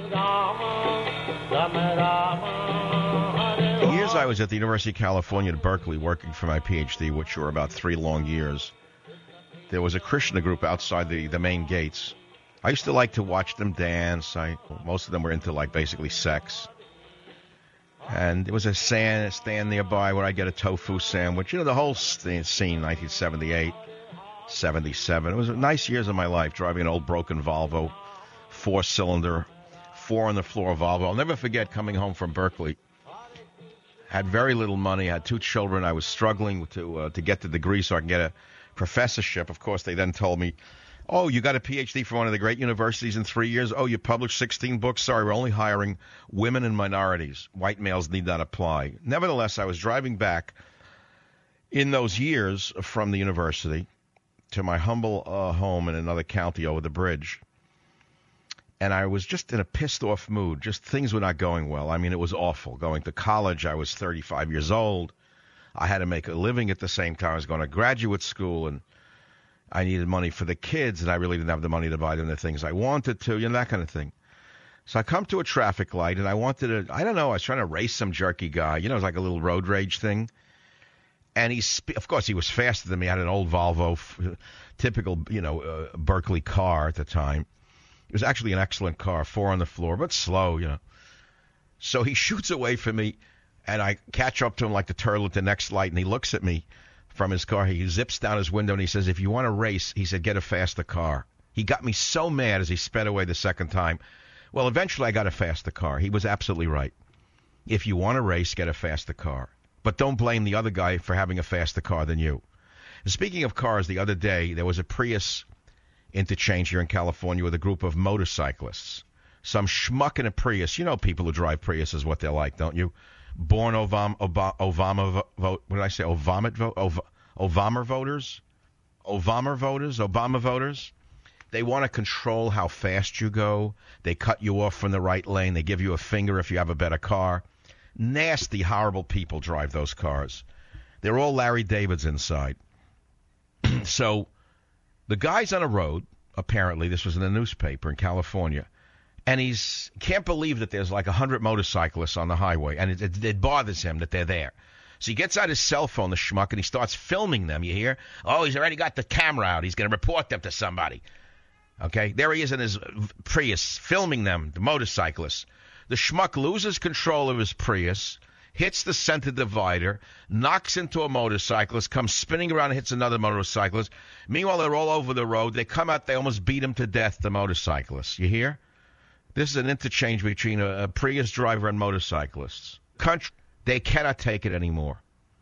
The years I was at the University of California at Berkeley working for my P H D, which were about three long years, there was a Krishna group outside the, the main gates. I used to like to watch them dance. I, most of them were into, like, basically sex. And there was a stand, stand nearby where I'd get a tofu sandwich. You know, the whole scene, nineteen seventy-eight, seventy-seven. It was nice years of my life, driving an old broken Volvo, four-cylinder, four-on-the-floor Volvo. I'll never forget coming home from Berkeley. Had very little money, had two children. I was struggling to uh, to get the degree so I can get a professorship. Of course, they then told me, oh, you got a P H D from one of the great universities in three years? Oh, you published sixteen books? Sorry, we're only hiring women and minorities. White males need not apply. Nevertheless, I was driving back in those years from the university to my humble uh, home in another county over the bridge. And I was just in a pissed-off mood. Just things were not going well. I mean, it was awful. Going to college, I was thirty-five years old. I had to make a living at the same time. I was going to graduate school, and I needed money for the kids, and I really didn't have the money to buy them the things I wanted to, you know, that kind of thing. So I come to a traffic light, and I wanted to, I don't know, I was trying to race some jerky guy. You know, it was like a little road rage thing. And he's, of course, he was faster than me. I had an old Volvo, typical, you know, uh, Berkeley car at the time. It was actually an excellent car, four on the floor, but slow, you know. So he shoots away from me, and I catch up to him like the turtle at the next light, and he looks at me from his car. He zips down his window, and he says, if you want to race, he said, get a faster car. He got me so mad as he sped away the second time. Well, eventually I got a faster car. He was absolutely right. If you want to race, get a faster car. But don't blame the other guy for having a faster car than you. And speaking of cars, the other day, there was a Prius interchange here in California with a group of motorcyclists. Some schmuck in a Prius. You know people who drive Priuses, what they're like, don't you? Born Obama, Obama, Obama vote. What did I say? Obama vote. Ov- Obama voters. Obama voters. Obama voters. They want to control how fast you go. They cut you off from the right lane. They give you a finger if you have a better car. Nasty, horrible people drive those cars. They're all Larry Davids inside. So the guy's on a road. Apparently, this was in the newspaper in California. And he's can't believe that there's like a hundred motorcyclists on the highway, and it, it, it bothers him that they're there. So he gets out his cell phone, the schmuck, and he starts filming them. You hear? Oh, he's already got the camera out. He's going to report them to somebody. Okay, there he is in his Prius, filming them, the motorcyclists. The schmuck loses control of his Prius, hits the center divider, knocks into a motorcyclist, comes spinning around and hits another motorcyclist. Meanwhile, they're all over the road. They come out, they almost beat him to death, the motorcyclists. You hear? This is an interchange between a, a Prius driver and motorcyclists. Country, they cannot take it anymore.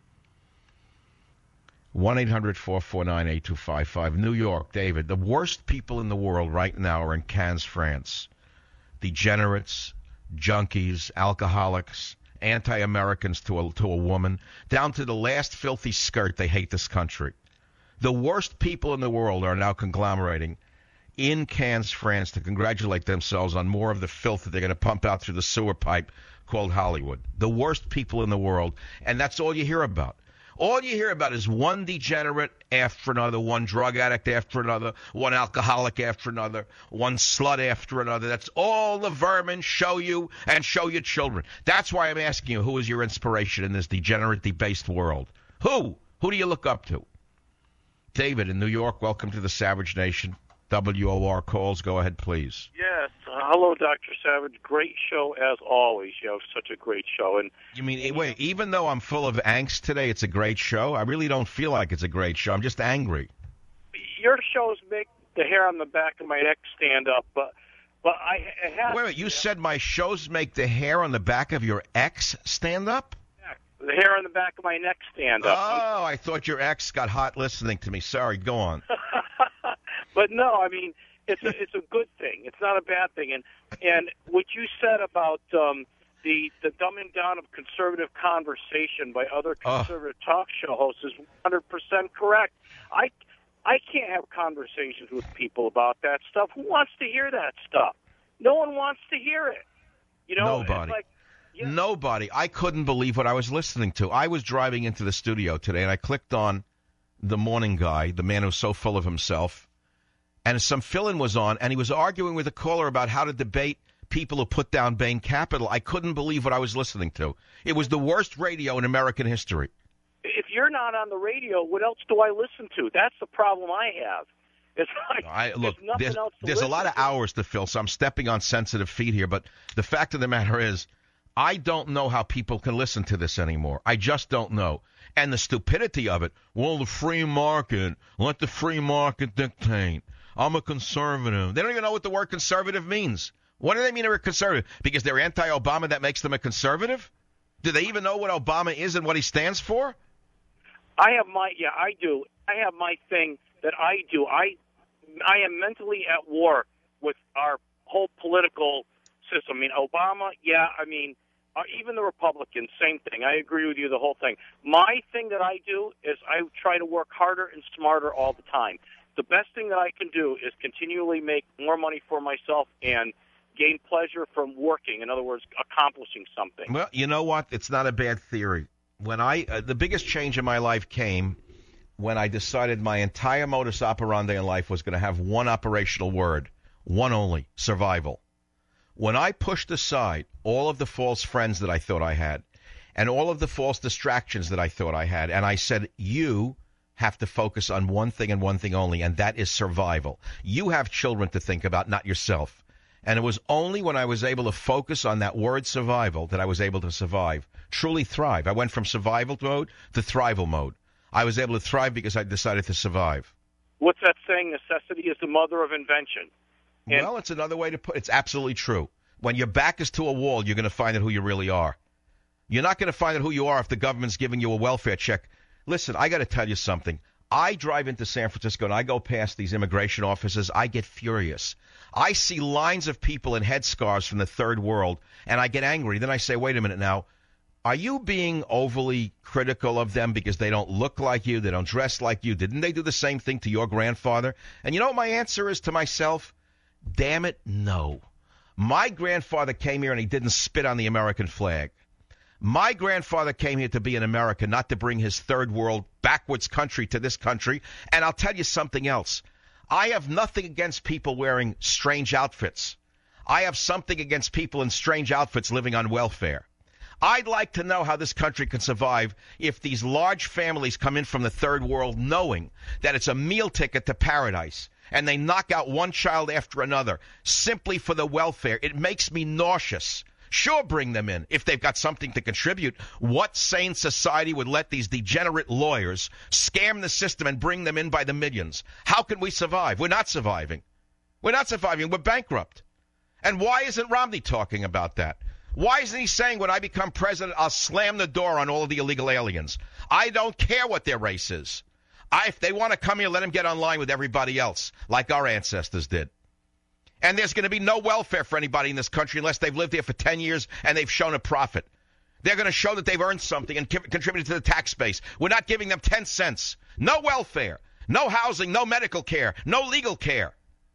one eight hundred four four nine eight two five five. New York, David. The worst people in the world right now are in Cannes, France. Degenerates, junkies, alcoholics, anti-Americans to a, to a woman. Down to the last filthy skirt, they hate this country. The worst people in the world are now conglomerating in Cannes, France, to congratulate themselves on more of the filth that they're going to pump out through the sewer pipe called Hollywood. The worst people in the world, and that's all you hear about. All you hear about is one degenerate after another, one drug addict after another, one alcoholic after another, one slut after another. That's all the vermin show you and show your children. That's why I'm asking you, who is your inspiration in this degenerate, debased world? Who? Who do you look up to? David in New York, welcome to the Savage Nation. W O R calls. Go ahead, please. Yes. Uh, hello, Doctor Savage. Great show as always. You have such a great show. And you mean, wait, even though I'm full of angst today, it's a great show? I really don't feel like it's a great show. I'm just angry. Your shows make the hair on the back of my neck stand up, but but I have. Wait, wait, you said my shows make the hair on the back of your ex stand up? The hair on the back of my neck stand up. Oh, I thought your ex got hot listening to me. Sorry, go on. But no, I mean, it's a it's a good thing. It's not a bad thing. And and what you said about um, the the dumbing down of conservative conversation by other conservative oh. talk show hosts is one hundred percent correct. I I can't have conversations with people about that stuff. Who wants to hear that stuff? No one wants to hear it. You know, nobody. It's like, yeah. Nobody. I couldn't believe what I was listening to. I was driving into the studio today, and I clicked on the morning guy, the man who's so full of himself. And some fill-in was on, and he was arguing with a caller about how to debate people who put down Bain Capital. I couldn't believe what I was listening to. It was the worst radio in American history. If you're not on the radio, what else do I listen to? That's the problem I have. It's like I, look, there's nothing there's, else to there's a lot of to. hours to fill, so I'm stepping on sensitive feet here. But the fact of the matter is, I don't know how people can listen to this anymore. I just don't know. And the stupidity of it, well, the free market, let the free market dictate. I'm a conservative. They don't even know what the word conservative means. What do they mean they're a conservative? Because they're anti-Obama, that makes them a conservative? Do they even know what Obama is and what he stands for? I have my, yeah, I do. I have my thing that I do. I, I am mentally at war with our whole political system. I mean, Obama, yeah, I mean, uh, even the Republicans, same thing. I agree with you, the whole thing. My thing that I do is I try to work harder and smarter all the time. The best thing that I can do is continually make more money for myself and gain pleasure from working. In other words, accomplishing something. Well, you know what? It's not a bad theory. When I uh, the biggest change in my life came when I decided my entire modus operandi in life was going to have one operational word, one only, survival. When I pushed aside all of the false friends that I thought I had and all of the false distractions that I thought I had, and I said, you have to focus on one thing and one thing only, and that is survival. You have children to think about, not yourself. And it was only when I was able to focus on that word survival that I was able to survive, truly thrive. I went from survival mode to thrival mode. I was able to thrive because I decided to survive. What's that saying? Necessity is the mother of invention. And well, it's another way to put it. It's absolutely true. When your back is to a wall, you're going to find out who you really are. You're not going to find out who you are if the government's giving you a welfare check. Listen, I got to tell you something. I drive into San Francisco and I go past these immigration offices. I get furious. I see lines of people in headscarves from the third world, and I get angry. Then I say, wait a minute now. Are you being overly critical of them because they don't look like you, they don't dress like you? Didn't they do the same thing to your grandfather? And you know what my answer is to myself? Damn it, no. My grandfather came here and he didn't spit on the American flag. My grandfather came here to be an American, not to bring his third world backwards country to this country. And I'll tell you something else. I have nothing against people wearing strange outfits. I have something against people in strange outfits living on welfare. I'd like to know how this country can survive if these large families come in from the third world knowing that it's a meal ticket to paradise and they knock out one child after another simply for the welfare. It makes me nauseous. Sure, bring them in if they've got something to contribute. What sane society would let these degenerate lawyers scam the system and bring them in by the millions? How can we survive? We're not surviving. We're not surviving. We're bankrupt. And why isn't Romney talking about that? Why isn't he saying when I become president, I'll slam the door on all of the illegal aliens? I don't care what their race is. I, if they want to come here, let them get online with everybody else, like our ancestors did. And there's going to be no welfare for anybody in this country unless they've lived here for ten years and they've shown a profit. They're going to show that they've earned something and contributed to the tax base. We're not giving them ten cents. No welfare, no housing, no medical care, no legal care.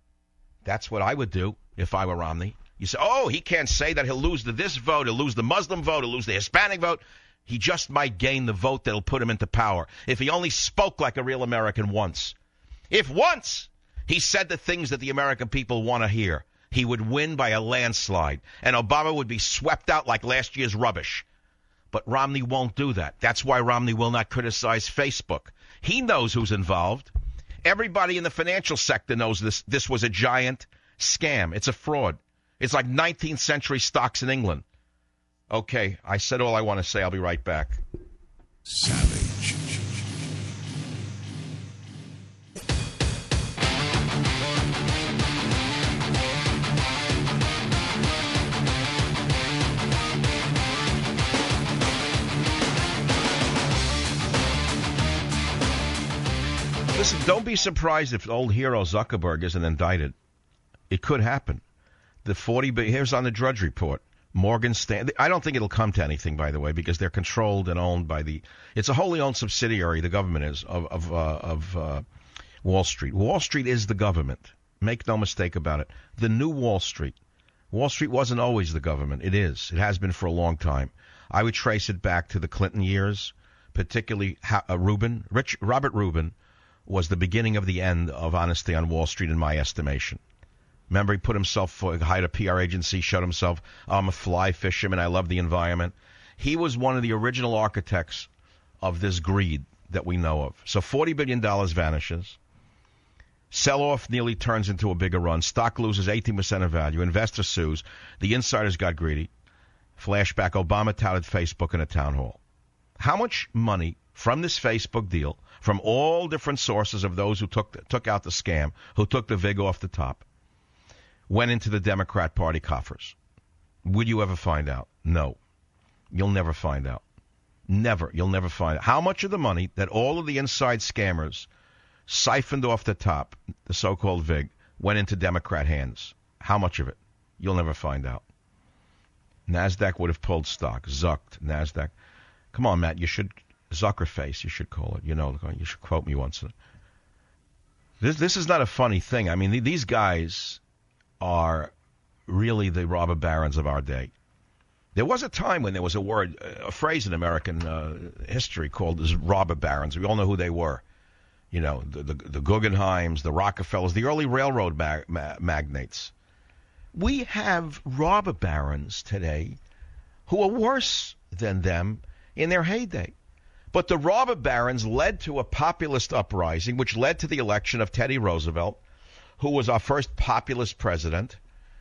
That's what I would do if I were Romney. You say, oh, he can't say that. He'll lose the this vote. He'll lose the Muslim vote. He'll lose the Hispanic vote. He just might gain the vote that'll put him into power if he only spoke like a real American once. If once he said the things that the American people want to hear, he would win by a landslide, and Obama would be swept out like last year's rubbish. But Romney won't do that. That's why Romney will not criticize Facebook. He knows who's involved. Everybody in the financial sector knows this. This was a giant scam. It's a fraud. It's like nineteenth century stocks in England. Okay, I said all I want to say. I'll be right back. Savage. Listen, don't be surprised if old hero Zuckerberg isn't indicted. It could happen. The forty billion, here's on the Drudge Report. Morgan Stanley. I don't think it'll come to anything, by the way, because they're controlled and owned by the. It's a wholly owned subsidiary. The government is of of uh, of uh, Wall Street. Wall Street is the government. Make no mistake about it. The new Wall Street. Wall Street wasn't always the government. It is. It has been for a long time. I would trace it back to the Clinton years, particularly ha- uh, Rubin. Rich Robert Rubin was the beginning of the end of honesty on Wall Street, in my estimation. Remember, he put himself, hired a P R agency, showed himself, oh, I'm a fly fisherman, I love the environment. He was one of the original architects of this greed that we know of. So forty billion dollars vanishes. Sell-off nearly turns into a bigger run. Stock loses eighteen percent of value. Investor sues. The insiders got greedy. Flashback, Obama touted Facebook in a town hall. How much money from this Facebook deal, from all different sources of those who took took out the scam, who took the vig off the top, went into the Democrat Party coffers? Would you ever find out? No. You'll never find out. Never. You'll never find out. How much of the money that all of the inside scammers siphoned off the top, the so-called vig, went into Democrat hands? How much of it? You'll never find out. NASDAQ would have pulled stock. Zucked. NASDAQ. Come on, Matt. You should, Zuckerface, you should call it. You know, you should quote me once. This, this is not a funny thing. I mean, these guys are really the robber barons of our day. There was a time when there was a word, a phrase in American uh, history called robber barons. We all know who they were. You know, the, the, the Guggenheims, the Rockefellers, the early railroad mag- ma- magnates. We have robber barons today who are worse than them in their heyday. But the robber barons led to a populist uprising, which led to the election of Teddy Roosevelt, who was our first populist president,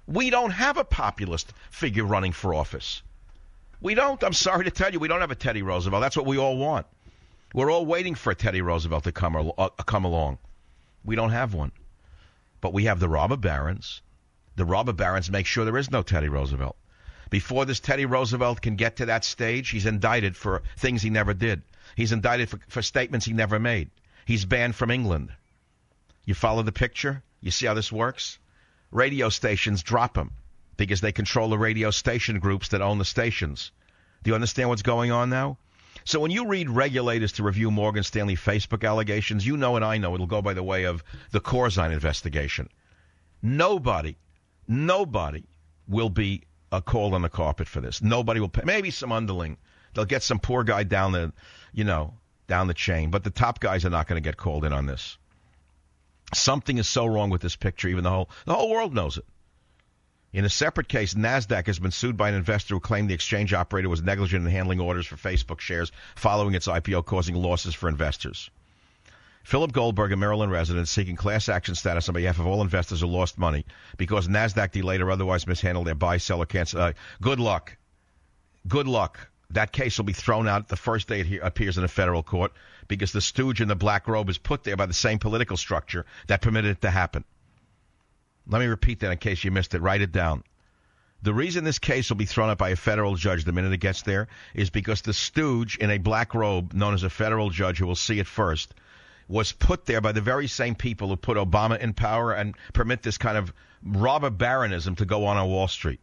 We don't have a populist figure running for office. We don't. I'm sorry to tell you, we don't have a Teddy Roosevelt. That's what we all want. We're all waiting for a Teddy Roosevelt to come, uh, come along. We don't have one. But we have the robber barons. The robber barons make sure there is no Teddy Roosevelt. Before this Teddy Roosevelt can get to that stage, he's indicted for things he never did. He's indicted for, for statements he never made. He's banned from England. You follow the picture? You see how this works? Radio stations drop him because they control the radio station groups that own the stations. Do you understand what's going on now? So when you read regulators to review Morgan Stanley Facebook allegations, you know and I know it'll go by the way of the Corzine investigation. Nobody, nobody will be uh, called on the carpet for this. Nobody will pay. Maybe some underling. They'll get some poor guy down the, you know, down the chain. But the top guys are not going to get called in on this. Something is so wrong with this picture, even the whole the whole world knows it. In a separate case, NASDAQ has been sued by an investor who claimed the exchange operator was negligent in handling orders for Facebook shares following its I P O, causing losses for investors. Philip Goldberg, a Maryland resident, is seeking class action status on behalf of all investors who lost money because NASDAQ delayed or otherwise mishandled their buy-sell or cancel. Uh, good luck. Good luck. That case will be thrown out the first day it he- appears in a federal court because the stooge in the black robe is put there by the same political structure that permitted it to happen. Let me repeat that in case you missed it. Write it down. The reason this case will be thrown out by a federal judge the minute it gets there is because the stooge in a black robe, known as a federal judge who will see it first, was put there by the very same people who put Obama in power and permit this kind of robber baronism to go on on Wall Street.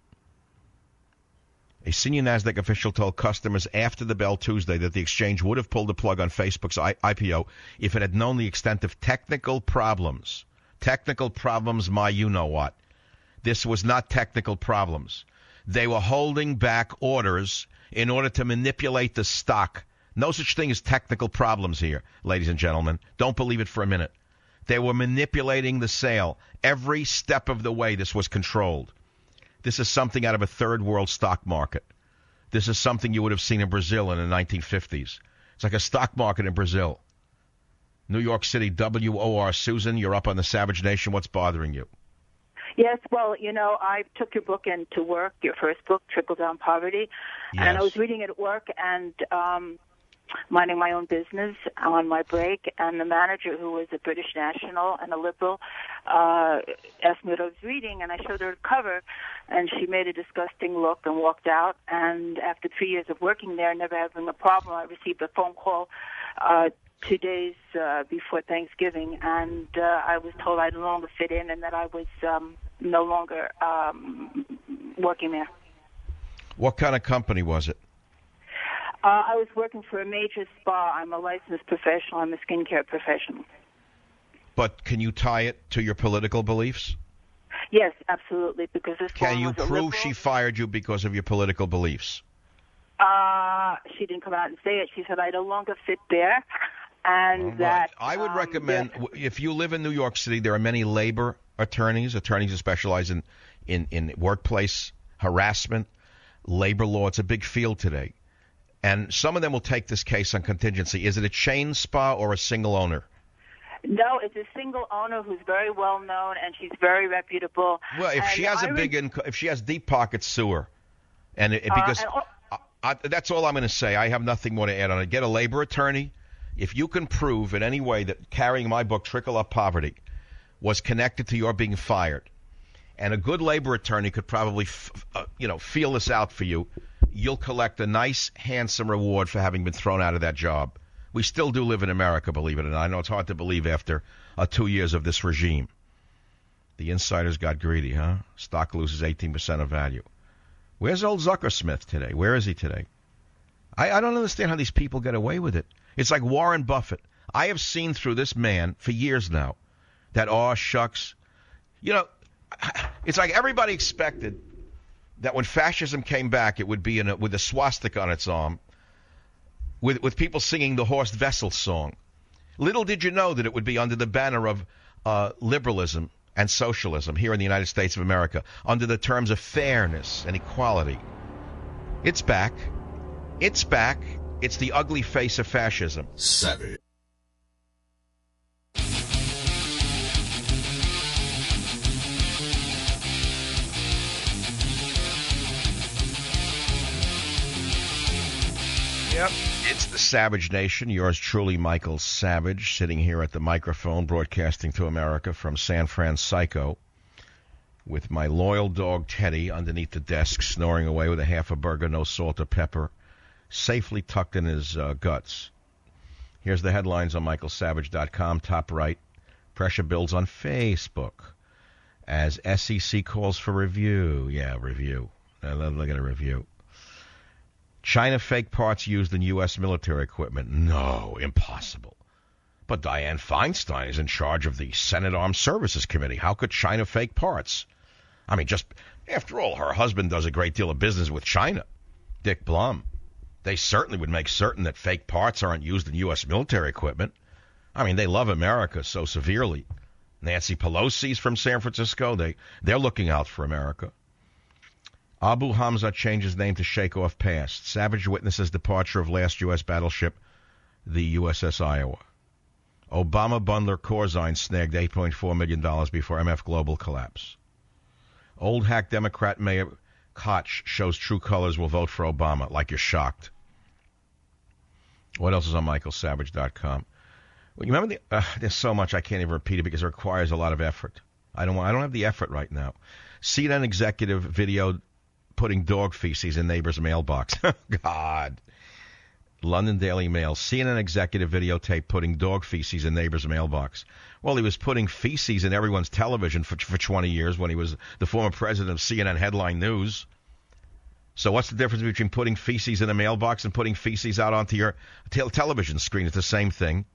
A senior NASDAQ official told customers after the bell Tuesday that the exchange would have pulled the plug on Facebook's I P O if it had known the extent of technical problems. Technical problems, my you-know-what. This was not technical problems. They were holding back orders in order to manipulate the stock. No such thing as technical problems here, ladies and gentlemen. Don't believe it for a minute. They were manipulating the sale. Every step of the way, this was controlled. This is something out of a third world stock market. This is something you would have seen in Brazil in the nineteen fifties. It's like a stock market in Brazil. New York City, W O R. Susan, you're up on the Savage Nation. What's bothering you? Yes, well, you know, I took your book into work, your first book, Trickle Down Poverty, yes. and I was reading it at work and um, minding my own business on my break, and the manager, who was a British national and a liberal, uh, asked me what I was reading, and I showed her the cover, and she made a disgusting look and walked out, and after three years of working there, never having a problem, I received a phone call uh, two days uh, before Thanksgiving, and uh, I was told I no longer fit in and that I was um, no longer um, working there. What kind of company was it? Uh, I was working for a major spa. I'm a licensed professional. I'm a skincare professional. But can you tie it to your political beliefs? Yes, absolutely, because this Can woman you was a prove liberal. she fired you because of your political beliefs? Uh, she didn't come out and say it. She said I no longer fit there. And All right. that I would um, recommend, yes. w if you live in New York City, there are many labor attorneys, attorneys who specialize in, in, in workplace harassment, labor law. It's a big field today. And some of them will take this case on contingency. Is it a chain spa or a single owner? No, it's a single owner who's very well known, and she's very reputable. Well, if and she has I a big re- income, if she has deep pockets, sue her. And it, Uh, because and- I, I, that's all I'm going to say. I have nothing more to add on it. Get a labor attorney. If you can prove in any way that carrying my book, Trickle Up Poverty, was connected to your being fired, and a good labor attorney could probably, f uh, you know, feel this out for you, you'll collect a nice, handsome reward for having been thrown out of that job. We still do live in America, believe it or not. I know it's hard to believe after uh, two years of this regime. The insiders got greedy, huh? Stock loses eighteen percent of value. Where's old Zuckersmith today? Where is he today? I, I don't understand how these people get away with it. It's like Warren Buffett. I have seen through this man for years now that, aw, shucks. You know, it's like everybody expected that when fascism came back, it would be in a, with a swastika on its arm, with, with people singing the Horst Wessel song. Little did you know that it would be under the banner of uh, liberalism and socialism here in the United States of America, under the terms of fairness and equality. It's back. It's back. It's the ugly face of fascism. Savage. Yep. It's the Savage Nation. Yours truly, Michael Savage, sitting here at the microphone, broadcasting to America from San Francisco, with my loyal dog Teddy underneath the desk, snoring away with a half a burger, no salt or pepper, safely tucked in his uh, guts. Here's the headlines on michael savage dot com, top right. Pressure builds on Facebook as S E C calls for review. Yeah, review. Uh, look at a review. China fake parts used in U S military equipment. No, impossible. But Dianne Feinstein is in charge of the Senate Armed Services Committee. How could China fake parts? I mean, just, after all, her husband does a great deal of business with China, Dick Blum. They certainly would make certain that fake parts aren't used in U S military equipment. I mean, they love America so severely. Nancy Pelosi's from San Francisco. They, they're looking out for America. Abu Hamza changes name to shake off past. Savage witnesses departure of last U S battleship, the U S S Iowa. Obama bundler Corzine snagged eight point four million dollars before M F Global collapse. Old hack Democrat Mayor Koch shows true colors, will vote for Obama. Like you're shocked. What else is on michael savage dot com? Well, you remember the, uh, there's so much I can't even repeat it because it requires a lot of effort. I don't want, I don't have the effort right now. C N N executive video putting dog feces in neighbor's mailbox. God. London Daily Mail. C N N executive videotape putting dog feces in neighbor's mailbox. Well, he was putting feces in everyone's television for, for twenty years when he was the former president of C N N Headline News. So what's the difference between putting feces in a mailbox and putting feces out onto your te- television screen? It's the same thing.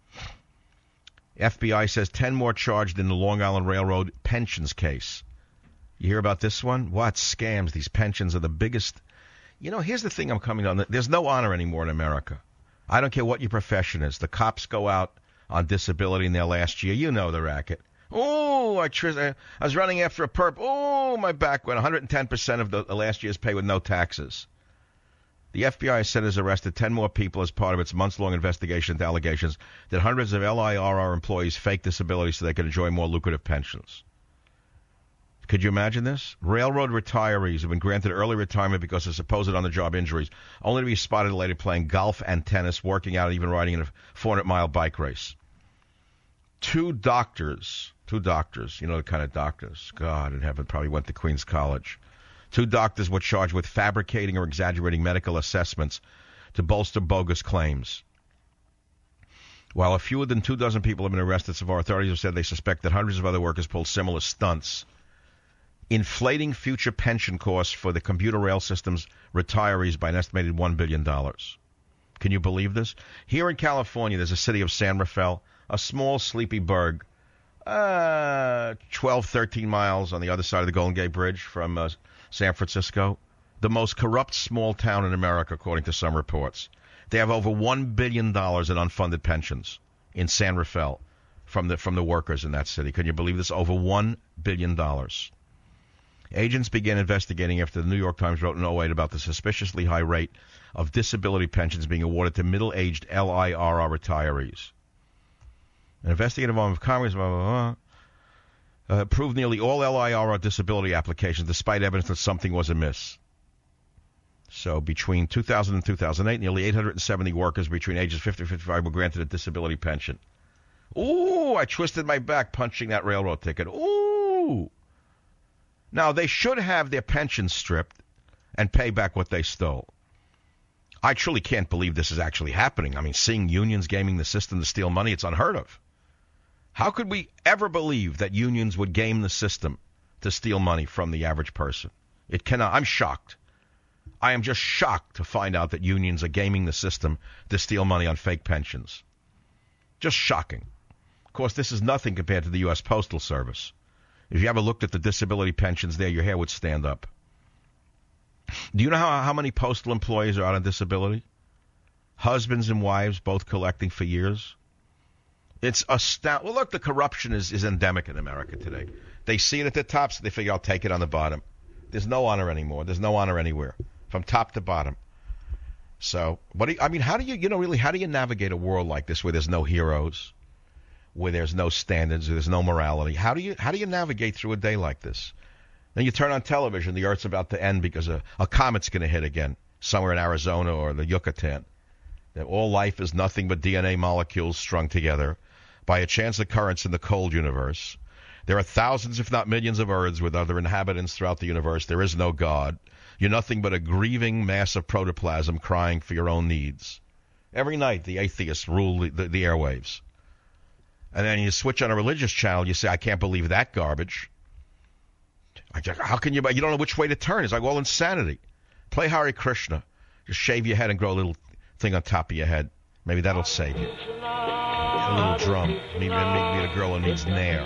F B I says ten more charged in the Long Island Railroad pensions case. You hear about this one? What scams? These pensions are the biggest. You know, here's the thing I'm coming on. There's no honor anymore in America. I don't care what your profession is. The cops go out on disability in their last year. You know the racket. Oh, I, tr- I was running after a perp. Oh, my back went one hundred ten percent of the, the last year's pay with no taxes. The F B I said it has arrested ten more people as part of its months-long investigation into allegations that hundreds of L I R R employees faked disability so they could enjoy more lucrative pensions. Could you imagine this? Railroad retirees have been granted early retirement because of supposed on-the-job injuries, only to be spotted later playing golf and tennis, working out, and even riding in a four hundred mile bike race. Two doctors, two doctors, you know the kind of doctors, God in heaven, probably went to Queens College. Two doctors were charged with fabricating or exaggerating medical assessments to bolster bogus claims. While a fewer than two dozen people have been arrested so far, authorities have said they suspect that hundreds of other workers pulled similar stunts, inflating future pension costs for the commuter rail system's retirees by an estimated one billion dollars. Can you believe this? Here in California, there's a city of San Rafael, a small, sleepy burg, uh, twelve, thirteen miles on the other side of the Golden Gate Bridge from uh, San Francisco. The most corrupt small town in America, according to some reports. They have over one billion dollars in unfunded pensions in San Rafael from the, from the workers in that city. Can you believe this? Over one billion dollars. Agents began investigating after the New York Times wrote in oh eight about the suspiciously high rate of disability pensions being awarded to middle-aged L I R R retirees. An investigative arm of Congress blah, blah, blah, uh, proved nearly all L I R R disability applications, despite evidence that something was amiss. So between two thousand and two thousand eight, nearly eight hundred seventy workers between ages fifty and fifty-five were granted a disability pension. Ooh, I twisted my back punching that railroad ticket. Ooh. Now, they should have their pensions stripped and pay back what they stole. I truly can't believe this is actually happening. I mean, seeing unions gaming the system to steal money, it's unheard of. How could we ever believe that unions would game the system to steal money from the average person? It cannot. I'm shocked. I am just shocked to find out that unions are gaming the system to steal money on fake pensions. Just shocking. Of course, this is nothing compared to the U S Postal Service. If you ever looked at the disability pensions there, your hair would stand up. Do you know how, how many postal employees are out on disability? Husbands and wives both collecting for years. It's astounding. Well, look, the corruption is, is endemic in America today. They see it at the top, so they figure, I'll take it on the bottom. There's no honor anymore. There's no honor anywhere, from top to bottom. So, what do you, I mean, how do you, you know, really, how do you navigate a world like this where there's no heroes, where there's no standards, where there's no morality? How do you, how do you navigate through a day like this? Then you turn on television, the Earth's about to end because a, a comet's going to hit again somewhere in Arizona or the Yucatan. that all life is nothing but D N A molecules strung together by a chance occurrence in the cold universe. There are thousands, if not millions, of Earths with other inhabitants throughout the universe. There is no God. You're nothing but a grieving mass of protoplasm crying for your own needs. Every night, the atheists rule the, the, the airwaves. And then you switch on a religious channel, you say, I can't believe that garbage. I just, how can you, you don't know which way to turn. It's like all insanity. Play Hare Krishna. Just shave your head and grow a little thing on top of your head. Maybe that'll save you. A little drum. Maybe, maybe a girl who needs nair.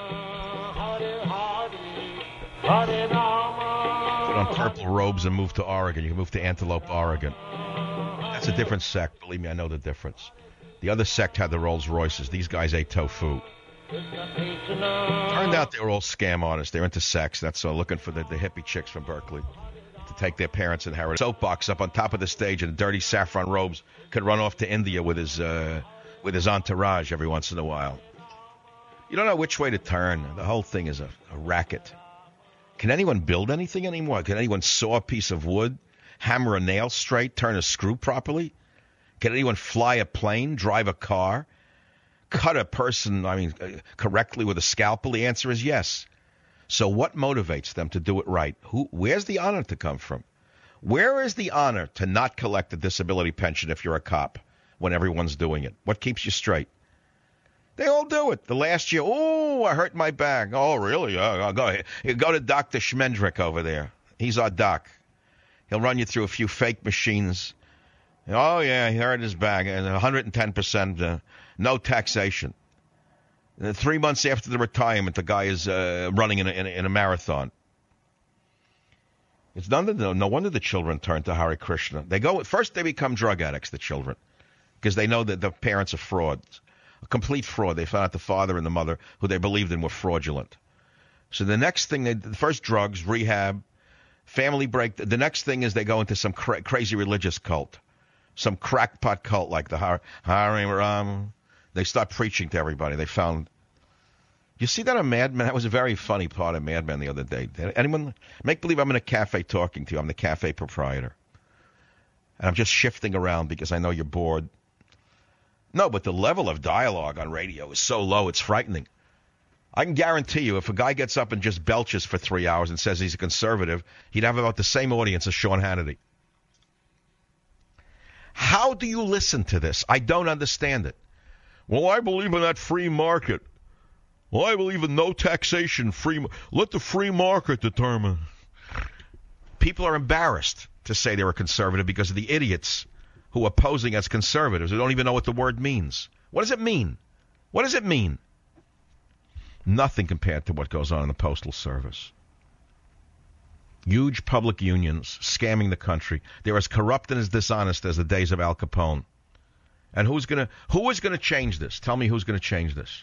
Put on purple robes and move to Oregon. You can move to Antelope, Oregon. That's a different sect. Believe me, I know the difference. The other sect had the Rolls Royces. These guys ate tofu. Turned out they were all scam artists. They're into sex. That's all. Looking for the, the hippie chicks from Berkeley to take their parents' inheritance. Soapbox up on top of the stage in dirty saffron robes could run off to India with his uh, with his entourage every once in a while. You don't know which way to turn. The whole thing is a, a racket. Can anyone build anything anymore? Can anyone saw a piece of wood, hammer a nail straight, turn a screw properly? Can anyone fly a plane, drive a car, cut a person, I mean, uh, correctly with a scalpel? The answer is yes. So what motivates them to do it right? Who? Where's the honor to come from? Where is the honor to not collect a disability pension if you're a cop when everyone's doing it? What keeps you straight? They all do it. The last year, oh, I hurt my back. Oh, really? Oh, go ahead. Go to Doctor Schmendrick over there. He's our doc. He'll run you through a few fake machines. Oh, yeah, he hurt his back. And one hundred ten percent uh, no taxation. And three months after the retirement, the guy is uh, running in a, in, a, in a marathon. It's none of the, no wonder the children turn to Hare Krishna. They go first. They become drug addicts, the children, because they know that the parents are frauds. A complete fraud. They found out the father and the mother, who they believed in, were fraudulent. So the next thing, they, the first drugs, rehab, family break. The next thing is they go into some cra- crazy religious cult, some crackpot cult like the Hare Ram. They start preaching to everybody. They found. You see that on Mad Men? That was a very funny part of Mad Men the other day. Anyone make believe I'm in a cafe talking to you? I'm the cafe proprietor, and I'm just shifting around because I know you're bored. No, but the level of dialogue on radio is so low, it's frightening. I can guarantee you, if a guy gets up and just belches for three hours and says he's a conservative, he'd have about the same audience as Sean Hannity. How do you listen to this? I don't understand it. Well, I believe in that free market. Well, I believe in no taxation, free. Let the free market determine. People are embarrassed to say they're a conservative because of the idiots who are posing as conservatives, who don't even know what the word means. What does it mean? What does it mean? Nothing compared to what goes on in the Postal Service. Huge public unions scamming the country. They're as corrupt and as dishonest as the days of Al Capone. And who's gonna who is gonna change this? Tell me who's gonna change this.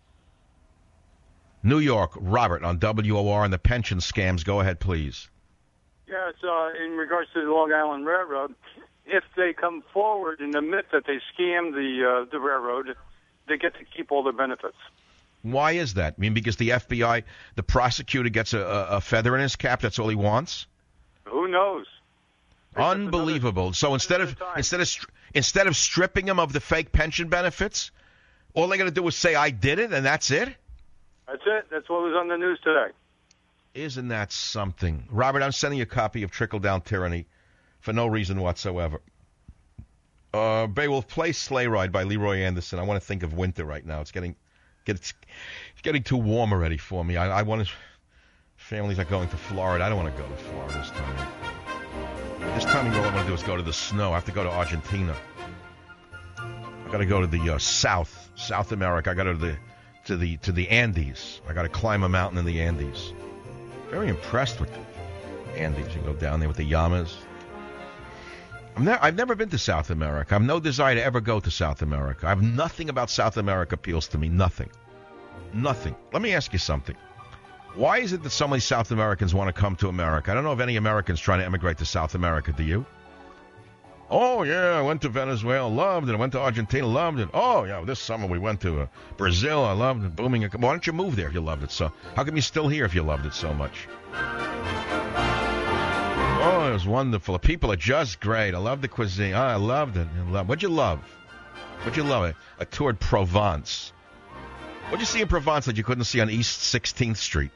New York, Robert on W O R and the pension scams. Go ahead, please. Yes, uh, in regards to the Long Island Railroad, if they come forward and admit that they scammed the uh, the railroad, they get to keep all their benefits. Why is that? I mean, because the F B I, the prosecutor gets a, a feather in his cap. That's all he wants. Who knows? Unbelievable. So instead of instead of instead of stripping him of the fake pension benefits, all they got to do is say I did it, and that's it. That's it. That's what was on the news today. Isn't that something, Robert? I'm sending you a copy of Trickle Down Tyranny for no reason whatsoever. Uh, Beowulf, play Sleigh Ride by Leroy Anderson. I want to think of winter right now. It's getting, it's, it's getting too warm already for me. I, I want to. Families are going to Florida. I don't want to go to Florida this time. This time, all I want to do is go to the snow. I have to go to Argentina. I got to go to the uh, South, South America. I got to go to the to the to the Andes. I got to climb a mountain in the Andes. Very impressed with the Andes. You go down there with the llamas. I'm ne- I've never been to South America. I have no desire to ever go to South America. I have nothing about South America appeals to me. Nothing. Nothing. Let me ask you something. Why is it that so many South Americans want to come to America? I don't know of any Americans trying to emigrate to South America. Do you? Oh, yeah, I went to Venezuela, loved it. I went to Argentina, loved it. Oh, yeah, this summer we went to uh, Brazil, I loved it. Booming. Why don't you move there if you loved it so? How come you're still here if you loved it so much? Oh, was wonderful. The people are just great. I love the cuisine. Oh, I loved it. I love. What'd you love? What'd you love? I toured Provence. What'd you see in Provence that you couldn't see on East sixteenth Street?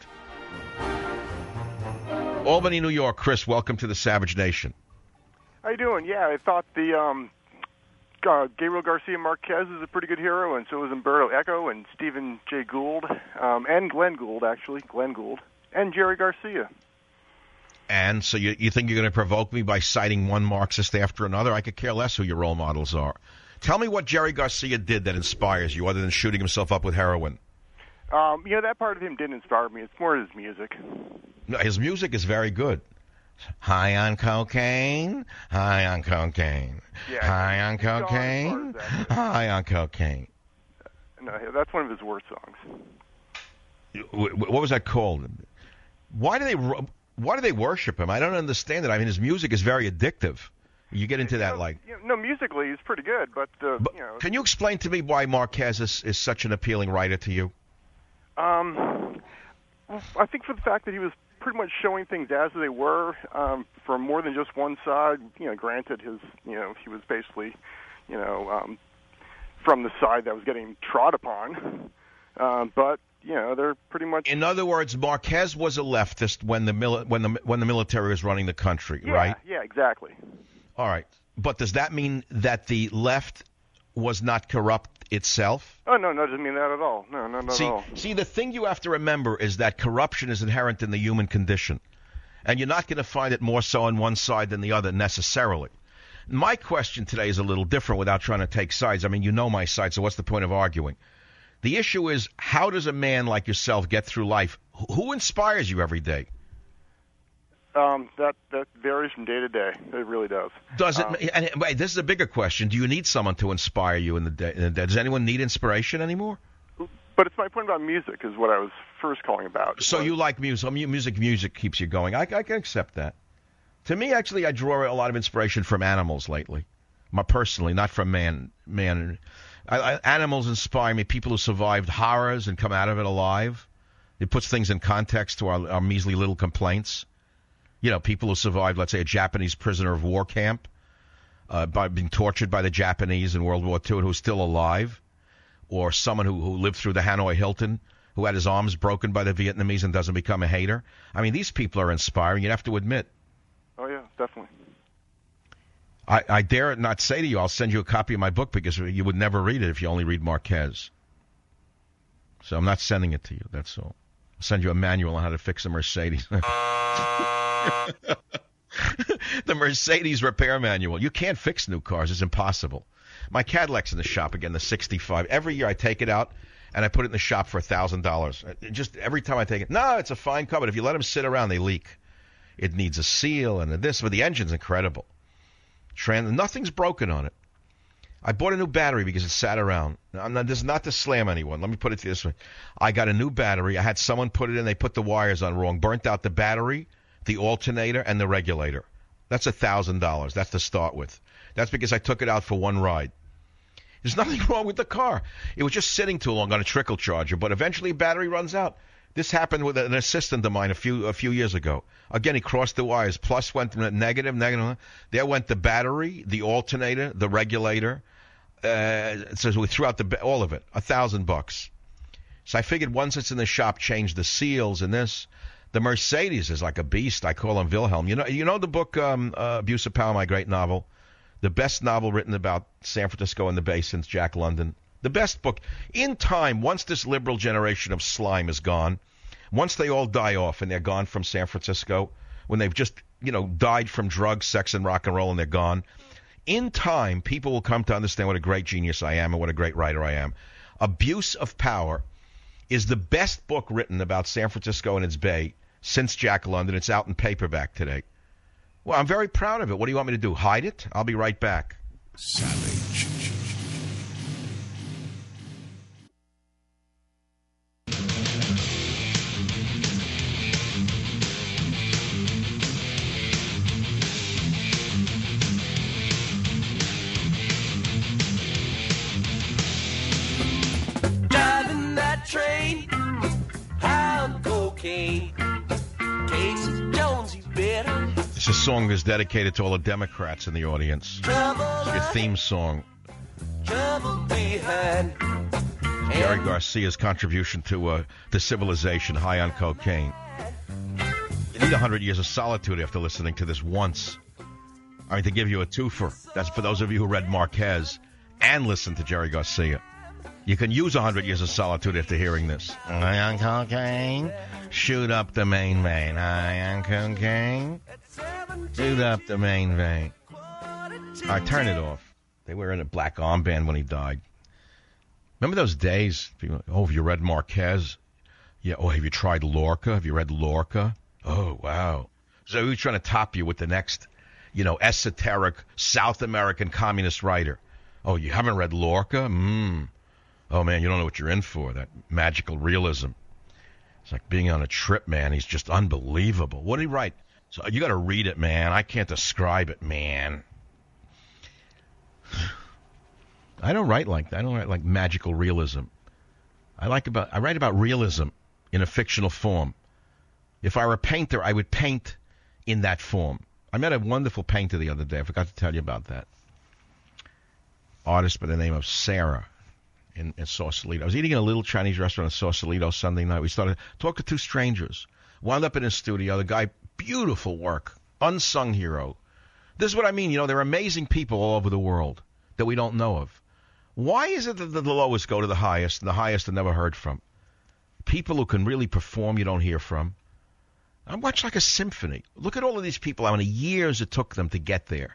Albany, New York. Chris, welcome to the Savage Nation. How you doing? Yeah, I thought the um, uh, Gabriel Garcia Marquez is a pretty good hero, and so is Umberto Eco and Stephen Jay Gould, um, and Glenn Gould, actually, Glenn Gould, and Jerry Garcia. And so you, you think you're going to provoke me by citing one Marxist after another? I could care less who your role models are. Tell me what Jerry Garcia did that inspires you, other than shooting himself up with heroin. Um, you know, that part of him didn't inspire me. It's more his music. No, his music is very good. High on cocaine, high on cocaine, Yeah, high on cocaine, high on cocaine. No, that's one of his worst songs. What was that called? Why do they why do they worship him? I don't understand it. I mean, his music is very addictive. You get into that, like... You know, no, musically, he's pretty good, but, uh, but you know... Can you explain to me why Marquez is, is such an appealing writer to you? Um, I think for the fact that he was pretty much showing things as they were, um, from more than just one side. You know, granted, his, you know, he was basically, you know, um, from the side that was getting trod upon. Uh, but, you know, they're pretty much... In other words, Marquez was a leftist when the mili- when the when the military was running the country, yeah, right? Yeah, exactly. All right. But does that mean that the left was not corrupt itself? Oh, no, no, it doesn't mean that at all. No, no, not see, at all. See, the thing you have to remember is that corruption is inherent in the human condition. And you're not going to find it more so on one side than the other necessarily. My question today is a little different without trying to take sides. I mean, you know my side, so what's the point of arguing? The issue is, how does a man like yourself get through life? Who inspires you every day? Um, that that varies from day to day. It really does. Does it? Um, and wait, this is a bigger question. Do you need someone to inspire you in the day? In the day? Does anyone need inspiration anymore? But it's my point about music is what I was first calling about. So you like music? Music, music keeps you going. I, I can accept that. To me, actually, I draw a lot of inspiration from animals lately. My personally, not from man. Man, I, I, animals inspire me. People who survived horrors and come out of it alive. It puts things in context to our, our measly little complaints. You know, people who survived, let's say, a Japanese prisoner of war camp, uh, by being tortured by the Japanese in World War Two and who's still alive, or someone who, who lived through the Hanoi Hilton, who had his arms broken by the Vietnamese and doesn't become a hater. I mean, these people are inspiring, you have to admit. Oh, yeah, definitely. I, I dare not say to you, I'll send you a copy of my book because you would never read it if you only read Marquez. So I'm not sending it to you, that's all. I'll send you a manual on how to fix a Mercedes. The Mercedes repair manual. You can't fix new cars. It's impossible. My Cadillac's in the shop again, the sixty-five. Every year I take it out and I put it in the shop for one thousand dollars. Just every time I take it. No, it's a fine car, but if you let them sit around, they leak. It needs a seal and a this, but the engine's incredible. Trans- nothing's broken on it. I bought a new battery because it sat around. Now, I'm not, this is not to slam anyone. Let me put it this way. I got a new battery. I had someone put it in. They put the wires on wrong. Burnt out the battery, the alternator, and the regulator. That's one thousand dollars. That's to start with. That's because I took it out for one ride. There's nothing wrong with the car. It was just sitting too long on a trickle charger, but eventually battery runs out. This happened with an assistant of mine a few a few years ago. Again, he crossed the wires. Plus went negative, negative. There went the battery, the alternator, the regulator. Uh, so we threw out the all of it, a thousand bucks. So I figured once it's in the shop, change the seals and this. The Mercedes is like a beast. I call him Wilhelm. You know, you know the book um, uh, Abuse of Power, my great novel, the best novel written about San Francisco and the Bay since Jack London. The best book. In time, once this liberal generation of slime is gone, once they all die off and they're gone from San Francisco, when they've just, you know, died from drugs, sex, and rock and roll and they're gone, in time, people will come to understand what a great genius I am and what a great writer I am. Abuse of Power is the best book written about San Francisco and its Bay since Jack London. It's out in paperback today. Well, I'm very proud of it. What do you want me to do? Hide it? I'll be right back. Savage. Driving that train, high on cocaine. Casey Jones, you better. This is song is dedicated to all the Democrats in the audience. It's your theme song. Jerry Garcia's contribution to uh, the civilization, high on cocaine. You need one hundred years of solitude after listening to this once. I mean, to give you a twofer. That's for those of you who read Marquez and listened to Jerry Garcia. You can use one hundred years of solitude after hearing this. High on cocaine, shoot up the main vein. High on cocaine, shoot up the main vein. All right, turn it off. They were in a black armband when he died. Remember those days? Oh, have you read Marquez? Yeah. Oh, have you tried Lorca? Have you read Lorca? Oh, wow. So he's trying to top you with the next, you know, esoteric South American communist writer. Oh, you haven't read Lorca? Mmm. Oh, man, you don't know what you're in for, that magical realism. It's like being on a trip, man. He's just unbelievable. What did he write? So you got to read it, man. I can't describe it, man. I don't write like that. I don't write like magical realism. I like about I write about realism in a fictional form. If I were a painter, I would paint in that form. I met a wonderful painter the other day. I forgot to tell you about that. Artist by the name of Sarah in, in Sausalito. I was eating in a little Chinese restaurant in Sausalito Sunday night. We started talking to two strangers. Wound up in his studio. The guy, beautiful work, unsung hero. This is what I mean. You know, there are amazing people all over the world that we don't know of. Why is it that the lowest go to the highest and the highest are never heard from? People who can really perform you don't hear from. I watch like a symphony. Look at all of these people, how many years it took them to get there.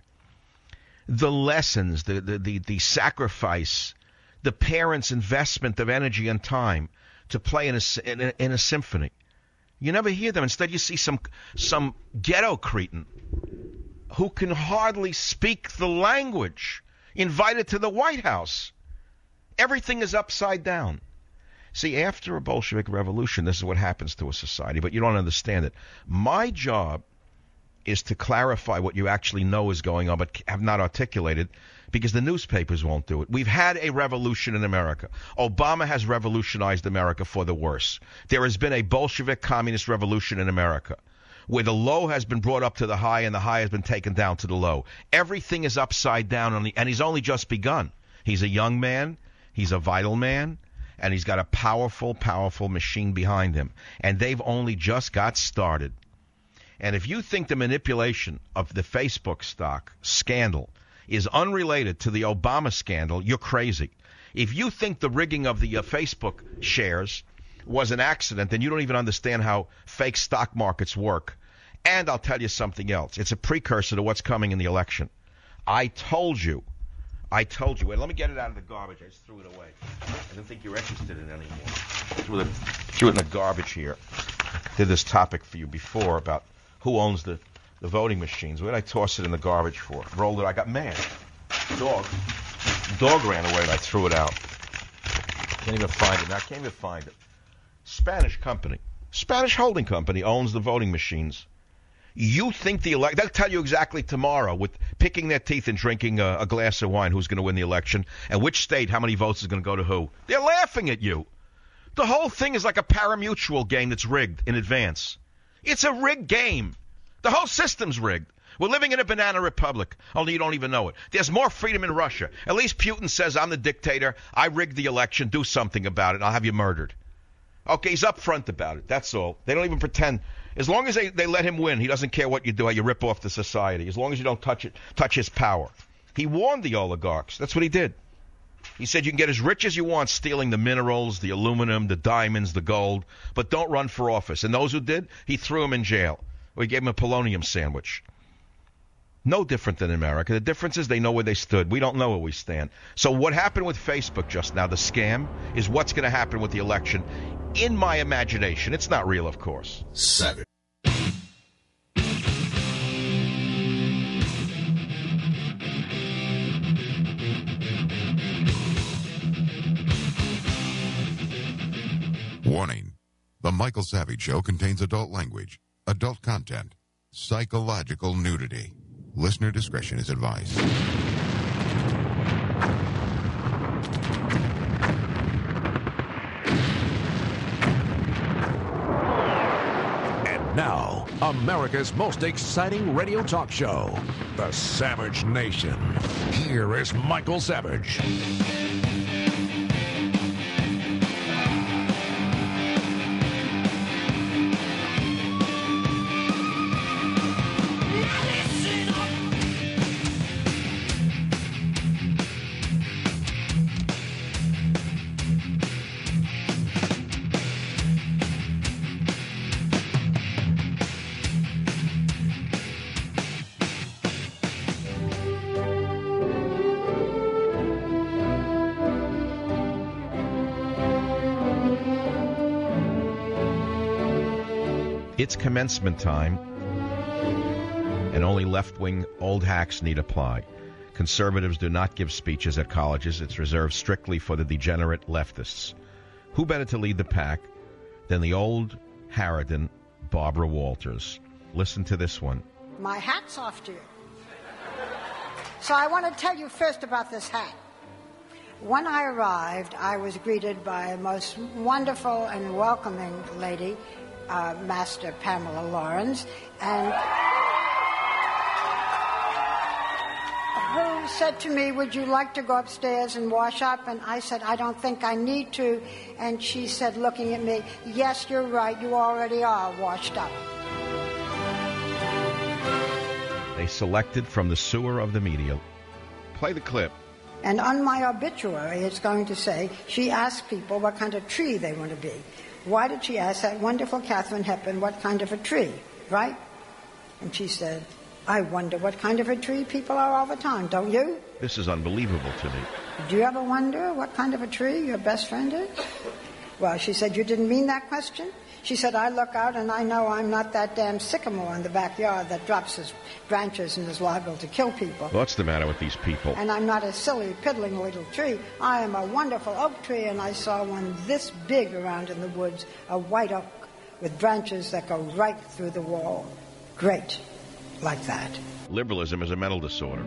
The lessons, the, the, the, the sacrifice, the parents' investment of energy and time to play in a, in a, in a symphony. You never hear them. Instead, you see some some ghetto cretin who can hardly speak the language, invited to the White House. Everything is upside down. See, after a Bolshevik revolution, this is what happens to a society, but you don't understand it. My job is to clarify what you actually know is going on, but have not articulated, because the newspapers won't do it. We've had a revolution in America. Obama has revolutionized America for the worse. There has been a Bolshevik communist revolution in America, where the low has been brought up to the high and the high has been taken down to the low. Everything is upside down, on the, and he's only just begun. He's a young man. He's a vital man. And he's got a powerful, powerful machine behind him. And they've only just got started. And if you think the manipulation of the Facebook stock scandal is unrelated to the Obama scandal, you're crazy. If you think the rigging of the uh, Facebook shares was an accident, then you don't even understand how fake stock markets work. And I'll tell you something else. It's a precursor to what's coming in the election. I told you. I told you. Wait, let me get it out of the garbage. I just threw it away. I don't think you're interested in it anymore. Threw it, threw it in the garbage here. Did this topic for you before about who owns the, the voting machines. What did I toss it in the garbage for? Rolled it. I got mad. Dog. Dog ran away and I threw it out. Can't even find it. Now I can't even find it. Spanish company. Spanish holding company owns the voting machines. You think the elect? They'll tell you exactly tomorrow with picking their teeth and drinking a, a glass of wine who's going to win the election and which state, how many votes is going to go to who. They're laughing at you. The whole thing is like a pari-mutuel game that's rigged in advance. It's a rigged game. The whole system's rigged. We're living in a banana republic, only you don't even know it. There's more freedom in Russia. At least Putin says, I'm the dictator. I rigged the election. Do something about it. I'll have you murdered. Okay, he's upfront about it. That's all. They don't even pretend. As long as they, they let him win, he doesn't care what you do, how you rip off the society. As long as you don't touch it, touch his power. He warned the oligarchs. That's what he did. He said you can get as rich as you want stealing the minerals, the aluminum, the diamonds, the gold, but don't run for office. And those who did, he threw them in jail. Or he gave them a polonium sandwich. No different than America. The difference is they know where they stood. We don't know where we stand. So what happened with Facebook just now, the scam, is what's going to happen with the election. In my imagination. It's not real, of course. Seven. Warning. The Michael Savage Show contains adult language, adult content, psychological nudity. Listener discretion is advised. And now, America's most exciting radio talk show, The Savage Nation. Here is Michael Savage. It's commencement time, and only left-wing old hacks need apply. Conservatives do not give speeches at colleges. It's reserved strictly for the degenerate leftists. Who better to lead the pack than the old harridan, Barbara Walters? Listen to this one. My hat's off to you. So I want to tell you first about this hat. When I arrived, I was greeted by a most wonderful and welcoming lady, Uh, Master Pamela Lawrence, and who said to me, would you like to go upstairs and wash up? And I said, I don't think I need to. And she said, looking at me, yes, you're right, you already are washed up. They selected from the sewer of the media. Play the clip. And on my obituary, it's going to say, she asked people what kind of tree they want to be. Why did she ask that wonderful Katharine Hepburn what kind of a tree, right? And she said, I wonder what kind of a tree people are all the time, don't you? This is unbelievable to me. Do you ever wonder what kind of a tree your best friend is? Well, she said, you didn't mean that question? She said, I look out and I know I'm not that damn sycamore in the backyard that drops his branches and is liable to kill people. What's the matter with these people? And I'm not a silly, piddling little tree. I am a wonderful oak tree, and I saw one this big around in the woods, a white oak with branches that go right through the wall. Great. Like that. Liberalism is a mental disorder.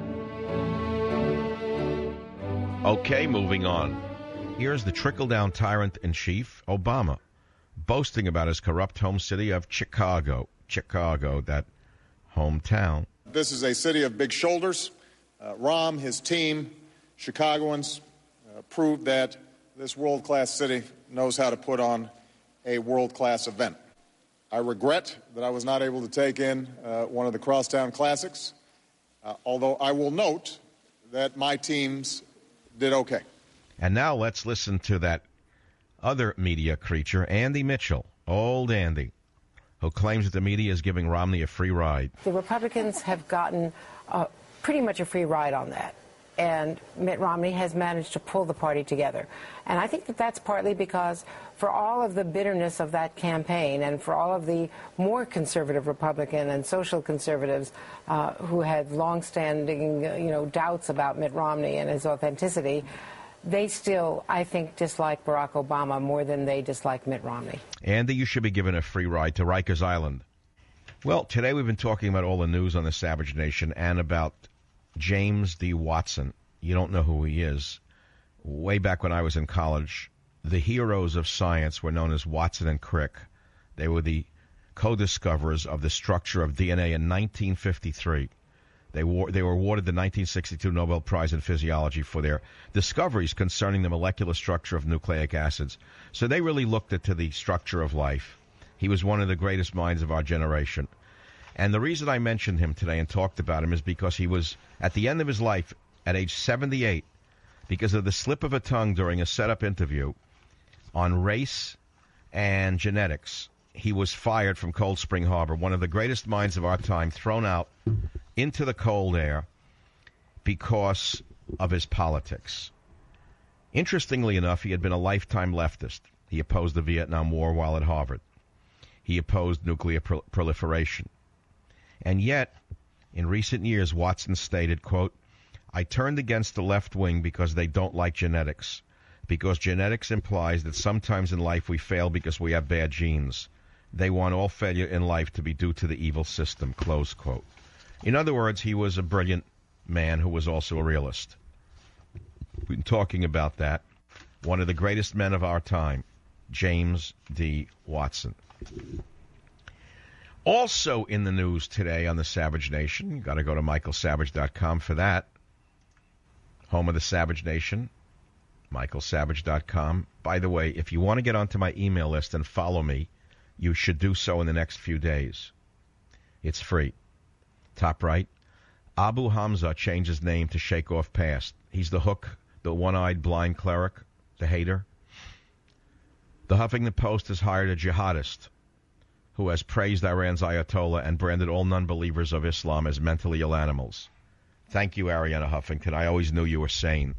Okay, moving on. Here's the trickle-down tyrant-in-chief, Obama, boasting about his corrupt home city of Chicago. Chicago, that hometown. This is a city of big shoulders. Uh, Rahm, his team, Chicagoans, uh, proved that this world-class city knows how to put on a world-class event. I regret that I was not able to take in uh, one of the Crosstown Classics, uh, although I will note that my teams did okay. And now let's listen to that other media creature, Andy Mitchell, old Andy, who claims that the media is giving Romney a free ride. The Republicans have gotten uh, pretty much a free ride on that, and Mitt Romney has managed to pull the party together. And I think that that's partly because for all of the bitterness of that campaign and for all of the more conservative Republican and social conservatives uh, who had longstanding, you know, doubts about Mitt Romney and his authenticity, they still, I think, dislike Barack Obama more than they dislike Mitt Romney. Andy, you should be given a free ride to Rikers Island. Well, today we've been talking about all the news on the Savage Nation and about James D. Watson. You don't know who he is. Way back when I was in college, the heroes of science were known as Watson and Crick. They were the co-discoverers of the structure of D N A in nineteen fifty-three. They were, they were awarded the nineteen sixty-two Nobel Prize in Physiology for their discoveries concerning the molecular structure of nucleic acids. So they really looked into the structure of life. He was one of the greatest minds of our generation. And the reason I mentioned him today and talked about him is because he was at the end of his life, at age seventy-eight, because of the slip of a tongue during a setup interview on race and genetics. He was fired from Cold Spring Harbor, one of the greatest minds of our time, thrown out into the cold air because of his politics. Interestingly enough, he had been a lifetime leftist. He opposed the Vietnam War while at Harvard. He opposed nuclear pro- proliferation. And yet, in recent years, Watson stated, quote, I turned against the left wing because they don't like genetics, because genetics implies that sometimes in life we fail because we have bad genes. They want all failure in life to be due to the evil system, close quote. In other words, he was a brilliant man who was also a realist. We've been talking about that. One of the greatest men of our time, James D. Watson. Also in the news today on the Savage Nation, you got to go to michael savage dot com for that. Home of the Savage Nation, michael savage dot com. By the way, if you want to get onto my email list and follow me, you should do so in the next few days. It's free. Top right, Abu Hamza changed his name to Shake Off Past. He's the hook, the one-eyed blind cleric, the hater. The Huffington Post has hired a jihadist who has praised Iran's Ayatollah and branded all non-believers of Islam as mentally ill animals. Thank you, Ariana Huffington. I always knew you were sane.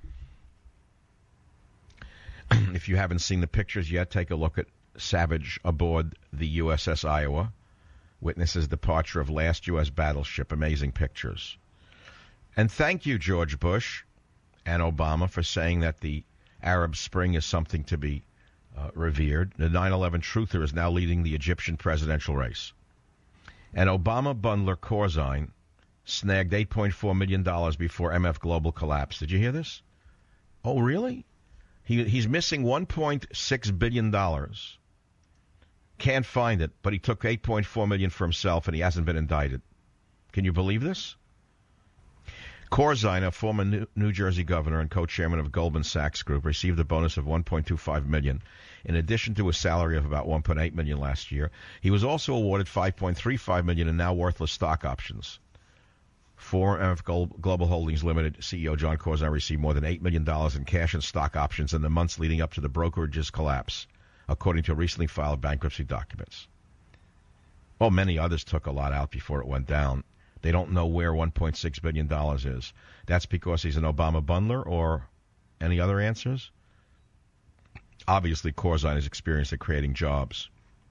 If you haven't seen the pictures yet, take a look at Savage aboard the U S S Iowa. Witnesses departure of last U S battleship. Amazing pictures. And thank you, George Bush and Obama, for saying that the Arab Spring is something to be uh, revered. The nine eleven truther is now leading the Egyptian presidential race. And Obama bundler Corzine snagged eight point four million dollars before M F Global collapsed. Did you hear this? Oh, really? He He's missing one point six billion dollars. Can't find it, but he took eight point four million dollars for himself, and he hasn't been indicted. Can you believe this? Corzine, a former New, New Jersey governor and co-chairman of Goldman Sachs Group, received a bonus of one point two five million dollars, in addition to a salary of about one point eight million dollars last year. He was also awarded five point three five million dollars in now worthless stock options. Former M F Global Holdings Limited C E O John Corzine received more than eight million dollars in cash and stock options in the months leading up to the brokerage's collapse, according to recently filed bankruptcy documents. Well, many others took a lot out before it went down. They don't know where one point six billion dollars is. That's because he's an Obama bundler, or any other answers? Obviously, Corzine is experienced at creating jobs.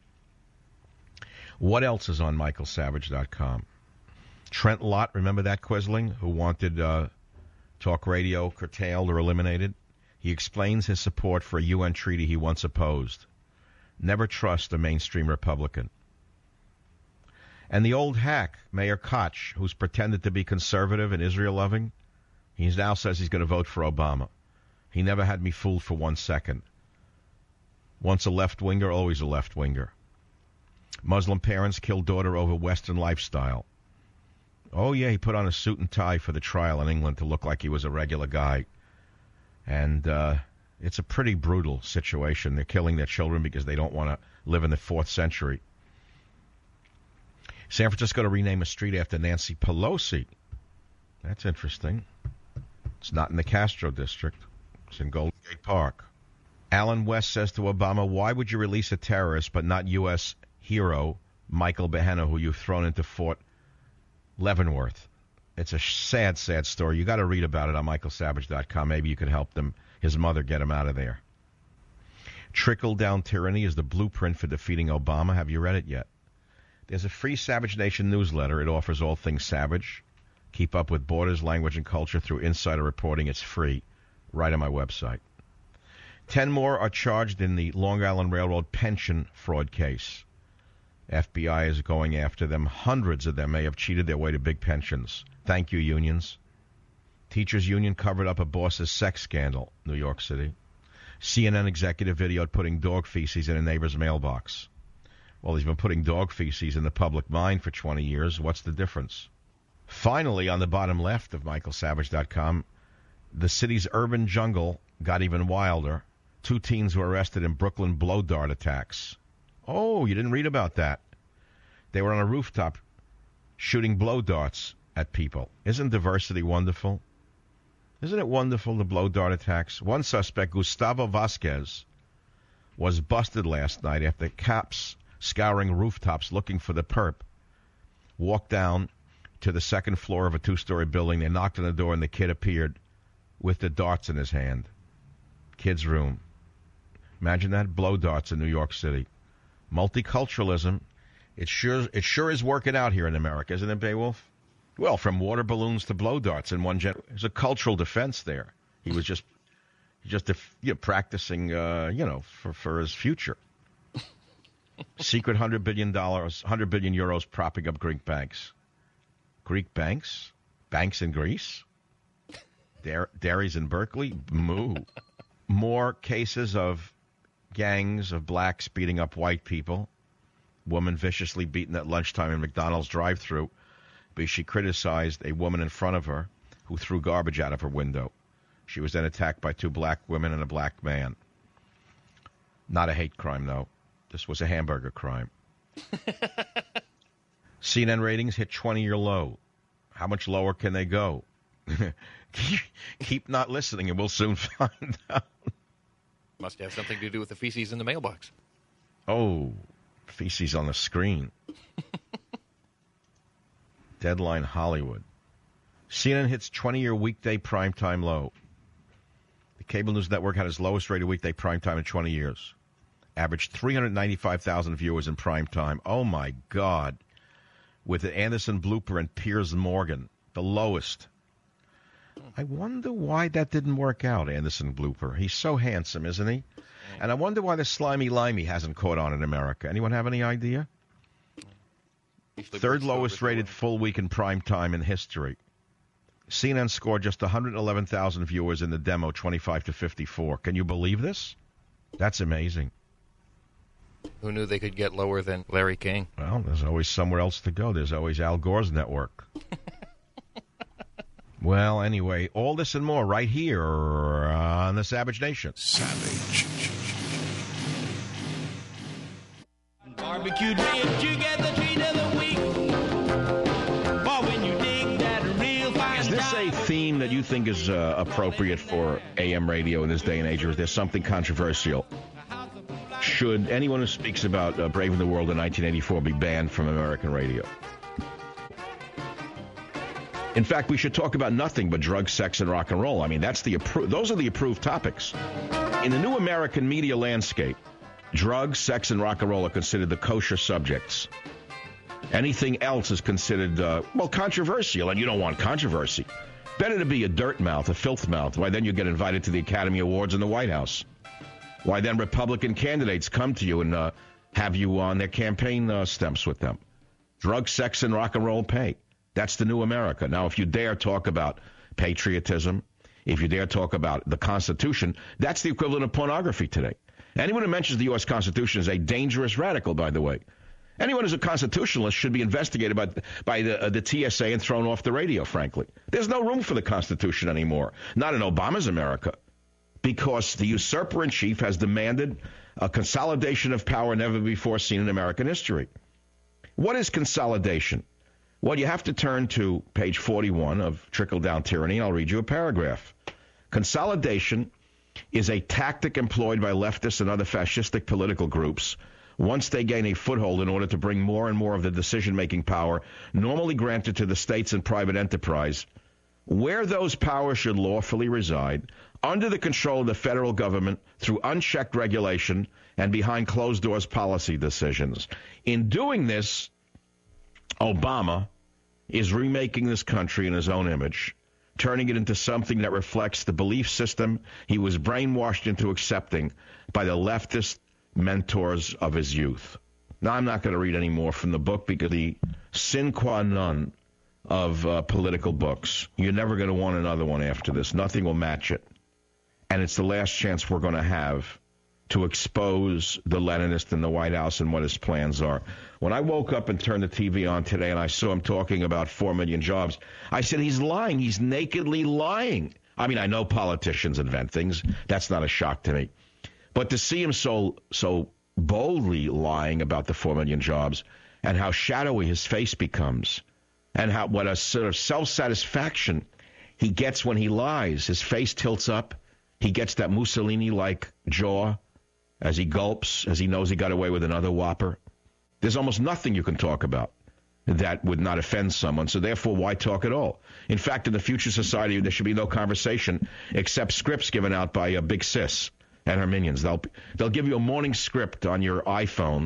What else is on michael savage dot com? Trent Lott, remember that Quisling, who wanted uh, talk radio curtailed or eliminated? He explains his support for a U N treaty he once opposed. Never trust a mainstream Republican. And the old hack, Mayor Koch, who's pretended to be conservative and Israel-loving, he now says he's going to vote for Obama. He never had me fooled for one second. Once a left-winger, always a left-winger. Muslim parents kill daughter over Western lifestyle. Oh, yeah, he put on a suit and tie for the trial in England to look like he was a regular guy. And uh, it's a pretty brutal situation. They're killing their children because they don't want to live in the fourth century. San Francisco to rename a street after Nancy Pelosi. That's interesting. It's not in the Castro district. It's in Golden Gate Park. Alan West says to Obama, why would you release a terrorist but not U S hero Michael Behenna, who you've thrown into Fort Leavenworth? It's a sad, sad story. You got to read about it on michael savage dot com. Maybe you could help them, his mother, get him out of there. Trickle-down tyranny is the blueprint for defeating Obama. Have you read it yet? There's a free Savage Nation newsletter. It offers all things Savage. Keep up with borders, language, and culture through insider reporting. It's free. Right on my website. Ten more are charged in the Long Island Railroad pension fraud case. F B I is going after them. Hundreds of them may have cheated their way to big pensions. Thank you, unions. Teachers union covered up a boss's sex scandal, New York City. C N N executive videoed putting dog feces in a neighbor's mailbox. Well, he's been putting dog feces in the public mind for twenty years. What's the difference? Finally, on the bottom left of michael savage dot com, the city's urban jungle got even wilder. Two teens were arrested in Brooklyn blow dart attacks. Oh, you didn't read about that. They were on a rooftop shooting blow darts at people. Isn't diversity wonderful? Isn't it wonderful, the blow dart attacks? One suspect, Gustavo Vasquez, was busted last night after cops scouring rooftops looking for the perp walked down to the second floor of a two-story building. They knocked on the door, and the kid appeared with the darts in his hand. Kid's room. Imagine that, blow darts in New York City. Multiculturalism, it sure, it sure is working out here in America, isn't it, Beowulf? Well, from water balloons to blow darts in one gen. There's a cultural defense there. He was just just you know, practicing, uh, you know, for, for his future. Secret one hundred billion dollars, one hundred billion euros propping up Greek banks. Greek banks? Banks in Greece? Dar- dairies in Berkeley? Moo. More cases of gangs of blacks beating up white people. Woman viciously beaten at lunchtime in McDonald's drive-thru because she criticized a woman in front of her who threw garbage out of her window. She was then attacked by two black women and a black man. Not a hate crime, though. This was a hamburger crime. C N N ratings hit twenty-year low. How much lower can they go? Keep not listening, and we'll soon find out. Must have something to do with the feces in the mailbox. Oh, feces on the screen. Deadline Hollywood. C N N hits twenty-year weekday primetime low. The cable news network had its lowest rated weekday primetime in twenty years. Averaged three hundred ninety-five thousand viewers in primetime. Oh, my God. With Anderson Blooper and Piers Morgan, the lowest. I wonder why that didn't work out, Anderson Blooper. He's so handsome, isn't he? And I wonder why the Slimy Limey hasn't caught on in America. Anyone have any idea? Third lowest rated full week in primetime in history. C N N scored just one hundred eleven thousand viewers in the demo, twenty-five to fifty-four. Can you believe this? That's amazing. Who knew they could get lower than Larry King? Well, there's always somewhere else to go. There's always Al Gore's network. Well, anyway, all this and more right here on the Savage Nation. Savage. Barbecued ribs, you get the treat of the week. But when you dig that real fine Is this a theme that you think is uh, appropriate for A M radio in this day and age, or is there something controversial? Should anyone who speaks about uh, Braving the World in nineteen eighty-four be banned from American radio? In fact, we should talk about nothing but drugs, sex, and rock and roll. I mean, that's the appro- those are the approved topics. In the new American media landscape, drugs, sex, and rock and roll are considered the kosher subjects. Anything else is considered, uh, well, controversial, and you don't want controversy. Better to be a dirt mouth, a filth mouth. Why, then you get invited to the Academy Awards in the White House. Why, then Republican candidates come to you and uh, have you on their campaign uh, stamps with them. Drugs, sex, and rock and roll pay. That's the new America. Now, if you dare talk about patriotism, if you dare talk about the Constitution, that's the equivalent of pornography today. Anyone who mentions the U S Constitution is a dangerous radical, by the way. Anyone who's a constitutionalist should be investigated by, by the, uh, the T S A and thrown off the radio, frankly. There's no room for the Constitution anymore, not in Obama's America, because the usurper in chief has demanded a consolidation of power never before seen in American history. What is consolidation? Well, you have to turn to page forty-one of Trickle-Down Tyranny, and I'll read you a paragraph. Consolidation is a tactic employed by leftists and other fascistic political groups once they gain a foothold in order to bring more and more of the decision-making power normally granted to the states and private enterprise, where those powers should lawfully reside, under the control of the federal government through unchecked regulation and behind closed-doors policy decisions. In doing this, Obama is remaking this country in his own image, turning it into something that reflects the belief system he was brainwashed into accepting by the leftist mentors of his youth. Now, I'm not going to read any more from the book because the sine qua non of uh, political books, you're never going to want another one after this. Nothing will match it. And it's the last chance we're going to have to expose the Leninist in the White House and what his plans are. When I woke up and turned the T V on today and I saw him talking about four million jobs, I said, he's lying. He's nakedly lying. I mean, I know politicians invent things. That's not a shock to me. But to see him so so boldly lying about the four million jobs and how shadowy his face becomes and how what a sort of self-satisfaction he gets when he lies. His face tilts up. He gets that Mussolini-like jaw as he gulps, as he knows he got away with another whopper. There's almost nothing you can talk about that would not offend someone, so therefore, why talk at all? In fact, in the future society, there should be no conversation except scripts given out by a Big Sis and her minions. They'll, they'll give you a morning script on your iPhone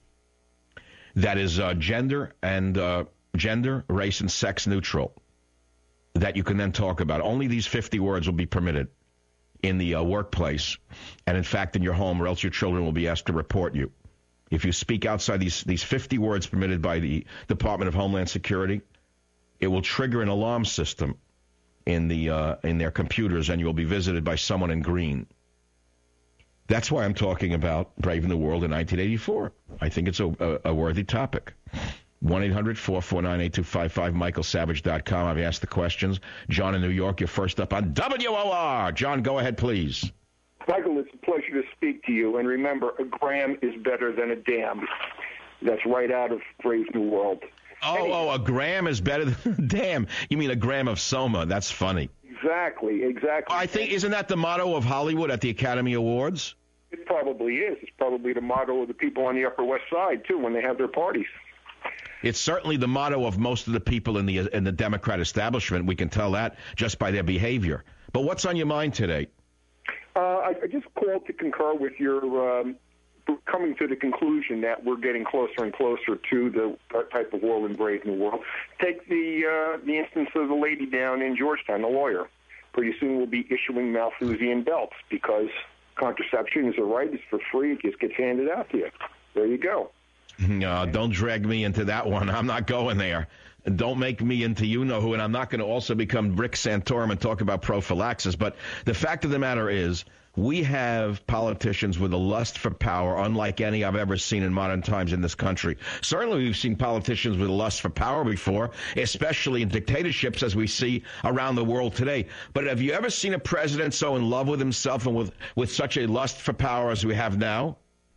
that is uh, gender and uh, gender, race, and sex neutral that you can then talk about. Only these fifty words will be permitted in the uh, workplace and, in fact, in your home, or else your children will be asked to report you. If you speak outside these, these fifty words permitted by the Department of Homeland Security, it will trigger an alarm system in the uh, in their computers, and you will be visited by someone in green. That's why I'm talking about Brave New World in nineteen eighty-four. I think it's a, a, a worthy topic. one eight hundred four four nine eight two five five, michael savage dot com. I've asked the questions. John in New York, you're first up on W O R. John, go ahead, please. Michael, it's a pleasure to speak to you. And remember, a gram is better than a dam. That's right out of Brave New World. Oh, anyway. oh, a gram is better than a dam. You mean a gram of Soma. That's funny. Exactly, exactly. I think, isn't that the motto of Hollywood at the Academy Awards? It probably is. It's probably the motto of the people on the Upper West Side, too, when they have their parties. It's certainly the motto of most of the people in the in the Democrat establishment. We can tell that just by their behavior. But what's on your mind today? Uh, I, I just called to concur with your um, coming to the conclusion that we're getting closer and closer to the type of world in Brave New World. Take the uh, the instance of the lady down in Georgetown, the lawyer. Pretty soon we'll be issuing Malthusian belts because contraception is a right. It's for free. It just gets handed out to you. There you go. No, don't drag me into that one. I'm not going there. Don't make me into you-know-who, and I'm not going to also become Rick Santorum and talk about prophylaxis. But the fact of the matter is, we have politicians with a lust for power unlike any I've ever seen in modern times in this country. Certainly we've seen politicians with a lust for power before, especially in dictatorships as we see around the world today. But have you ever seen a president so in love with himself and with, with such a lust for power as we have now?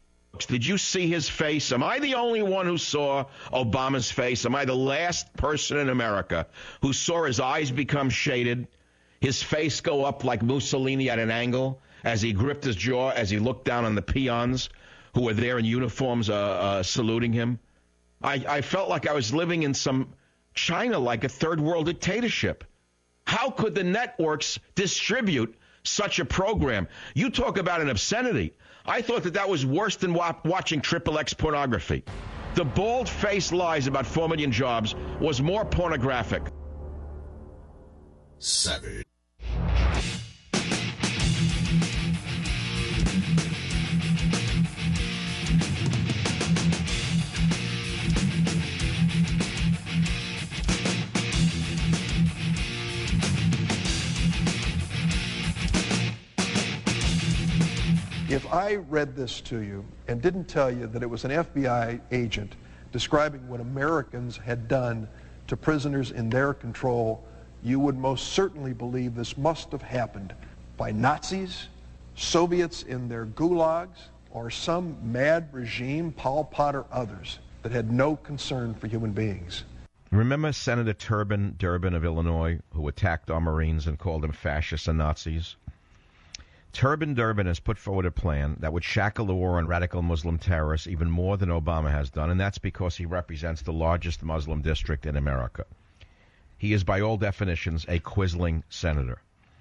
Did you see his face? Am I the only one who saw Obama's face? Am I the last person in America who saw his eyes become shaded, his face go up like Mussolini at an angle as he gripped his jaw, as he looked down on the peons who were there in uniforms uh, uh, saluting him? I, I felt like I was living in some China, like a third world dictatorship. How could the networks distribute such a program? You talk about an obscenity. I thought that that was worse than wa- watching triple X pornography. The bald-faced lies about four million jobs was more pornographic. Savage. If I read this to you and didn't tell you that it was an F B I agent describing what Americans had done to prisoners in their control, you would most certainly believe this must have happened by Nazis, Soviets in their gulags, or some mad regime, Pol Pot or others, that had no concern for human beings. Remember Senator Turbin Durbin of Illinois, who attacked our Marines and called them fascists and Nazis? Turbin Durbin has put forward a plan that would shackle the war on radical Muslim terrorists even more than Obama has done, and that's because he represents the largest Muslim district in America. He is, by all definitions, a quisling senator.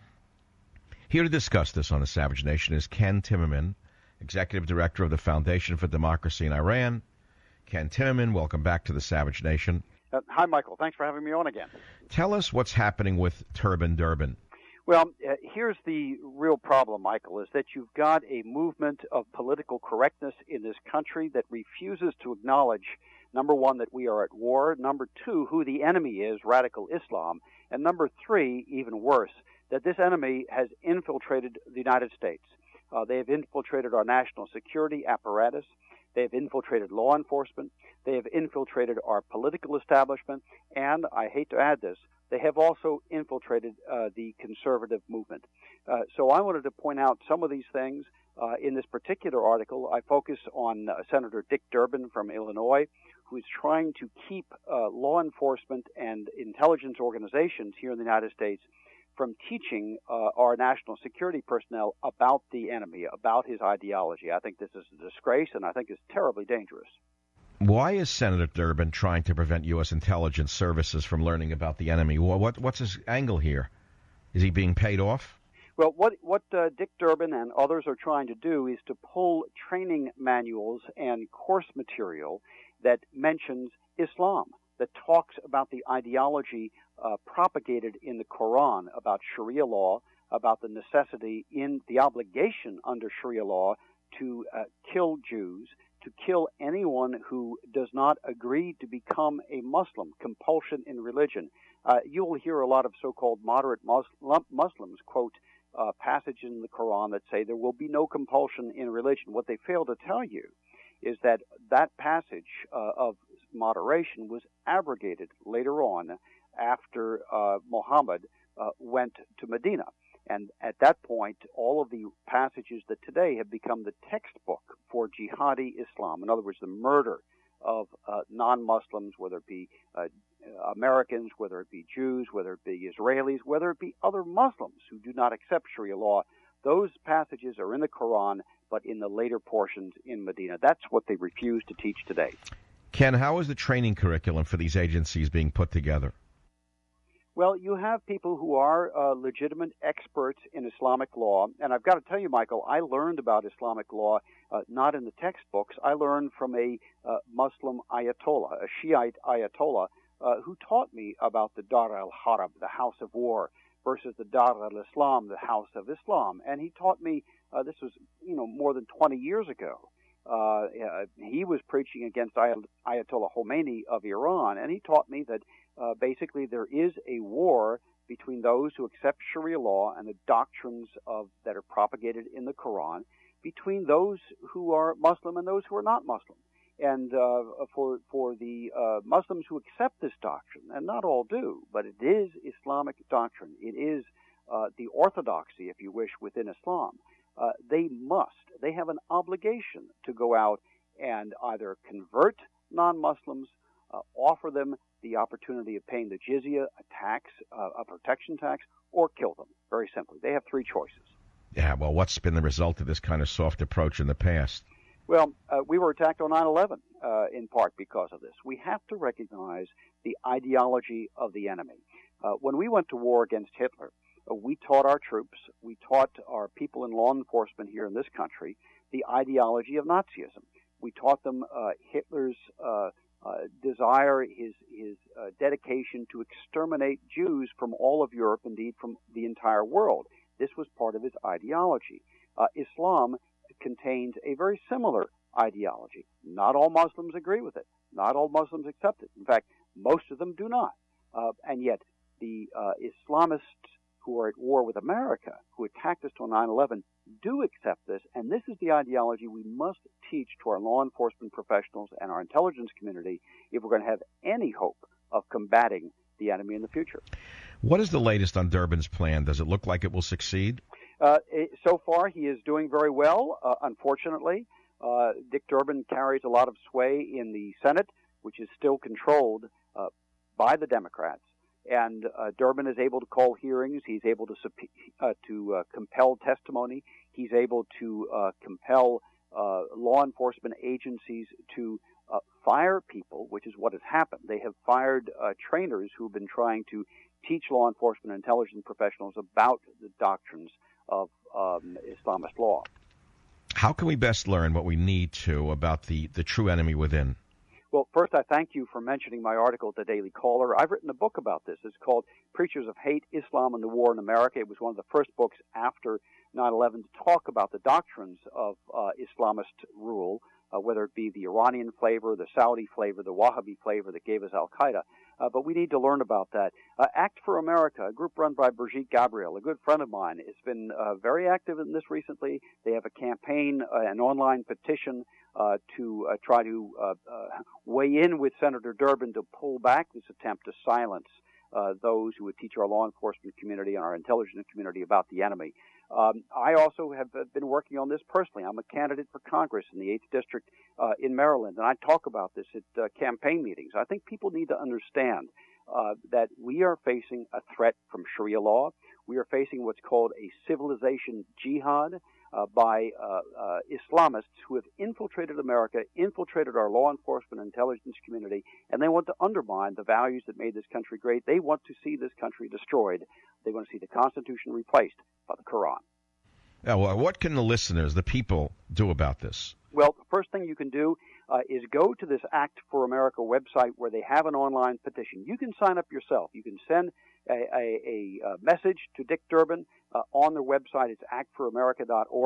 Here to discuss this on the Savage Nation is Ken Timmerman, Executive Director of the Foundation for Democracy in Iran. Ken Timmerman, welcome back to the Savage Nation. Uh, hi, Michael. Thanks for having me on again. Tell us what's happening with Turbin Durbin. Well, uh, here's the real problem, Michael, is that you've got a movement of political correctness in this country that refuses to acknowledge, number one, that we are at war, number two, who the enemy is, radical Islam, and number three, even worse, that this enemy has infiltrated the United States. Uh, they have infiltrated our national security apparatus. They have infiltrated law enforcement. They have infiltrated our political establishment. And I hate to add this, they have also infiltrated uh, the conservative movement. Uh, so I wanted to point out some of these things. Uh, in this particular article, I focus on uh, Senator Dick Durbin from Illinois, who is trying to keep uh, law enforcement and intelligence organizations here in the United States from teaching uh, our national security personnel about the enemy, about his ideology. I think this is a disgrace, and I think it's terribly dangerous. Why is Senator Durbin trying to prevent U S intelligence services from learning about the enemy? What, what's his angle here? Is he being paid off? Well, what, what uh, Dick Durbin and others are trying to do is to pull training manuals and course material that mentions Islam, that talks about the ideology uh, propagated in the Quran about Sharia law, about the necessity in the obligation under Sharia law to uh, kill Jews, to kill anyone who does not agree to become a Muslim, compulsion in religion. Uh, you will hear a lot of so-called moderate Muslim, Muslims quote uh, passages in the Quran that say there will be no compulsion in religion. What they fail to tell you is that that passage uh, of moderation was abrogated later on after uh, Muhammad uh, went to Medina. And at that point, all of the passages that today have become the textbook for jihadi Islam, in other words, the murder of uh, non-Muslims, whether it be uh, Americans, whether it be Jews, whether it be Israelis, whether it be other Muslims who do not accept Sharia law, those passages are in the Quran, but in the later portions in Medina. That's what they refuse to teach today. Ken, how is the training curriculum for these agencies being put together? Well, you have people who are uh, legitimate experts in Islamic law, and I've got to tell you, Michael, I learned about Islamic law uh, not in the textbooks. I learned from a uh, Muslim Ayatollah, a Shiite Ayatollah, uh, who taught me about the Dar al-Harb, the House of War, versus the Dar al-Islam, the House of Islam. And he taught me, uh, this was, you know, more than twenty years ago. Uh, he was preaching against Ayatollah Khomeini of Iran, and he taught me that uh, basically there is a war between those who accept Sharia law and the doctrines of that are propagated in the Quran, between those who are Muslim and those who are not Muslim. And uh, for for the uh, Muslims who accept this doctrine, and not all do, but it is Islamic doctrine, it is uh, the orthodoxy, if you wish, within Islam. Uh, they must, they have an obligation to go out and either convert non-Muslims, uh, offer them the opportunity of paying the jizya, a tax, uh, a protection tax, or kill them. Very simply. They have three choices. Yeah, well, what's been the result of this kind of soft approach in the past? Well, uh, we were attacked on nine eleven, uh, in part because of this. We have to recognize the ideology of the enemy. Uh, when we went to war against Hitler, Uh, we taught our troops, we taught our people in law enforcement here in this country the ideology of Nazism. We taught them uh, Hitler's uh, uh, desire, his his uh, dedication to exterminate Jews from all of Europe, indeed from the entire world. This was part of his ideology. Uh, Islam contains a very similar ideology. Not all Muslims agree with it. Not all Muslims accept it. In fact, most of them do not. Uh, and yet, the uh, Islamists who are at war with America, who attacked us on nine eleven, do accept this, and this is the ideology we must teach to our law enforcement professionals and our intelligence community if we're going to have any hope of combating the enemy in the future. What is the latest on Durbin's plan? Does it look like it will succeed? Uh, it, so far, he is doing very well, uh, unfortunately. Uh, Dick Durbin carries a lot of sway in the Senate, which is still controlled uh, by the Democrats. And uh, Durbin is able to call hearings. He's able to uh, to uh, compel testimony. He's able to uh, compel uh, law enforcement agencies to uh, fire people, which is what has happened. They have fired uh, trainers who've been trying to teach law enforcement and intelligence professionals about the doctrines of um, Islamist law. How can we best learn what we need to about the, the true enemy within? Well, first, I thank you for mentioning my article at the Daily Caller. I've written a book about this. It's called Preachers of Hate, Islam and the War in America. It was one of the first books after nine eleven to talk about the doctrines of uh, Islamist rule, uh, whether it be the Iranian flavor, the Saudi flavor, the Wahhabi flavor that gave us Al-Qaeda. Uh, but we need to learn about that. Uh, Act for America, a group run by Brigitte Gabriel, a good friend of mine, has been uh, very active in this recently. They have a campaign, uh, an online petition uh, to uh, try to uh, uh, weigh in with Senator Durbin to pull back this attempt to silence uh, those who would teach our law enforcement community and our intelligence community about the enemy. Um, I also have been working on this personally. I'm a candidate for Congress in the eighth District uh, in Maryland, and I talk about this at uh, campaign meetings. I think people need to understand uh, that we are facing a threat from Sharia law. We are facing what's called a civilization jihad uh, by uh, uh, Islamists who have infiltrated America, infiltrated our law enforcement and intelligence community, and they want to undermine the values that made this country great. They want to see this country destroyed. They want to see the Constitution replaced by the Quran. Now, what can the listeners, the people, do about this? Well, the first thing you can do uh, is go to this Act for America website where they have an online petition. You can sign up yourself. You can send a, a, a message to Dick Durbin uh, on their website. It's act for america dot org.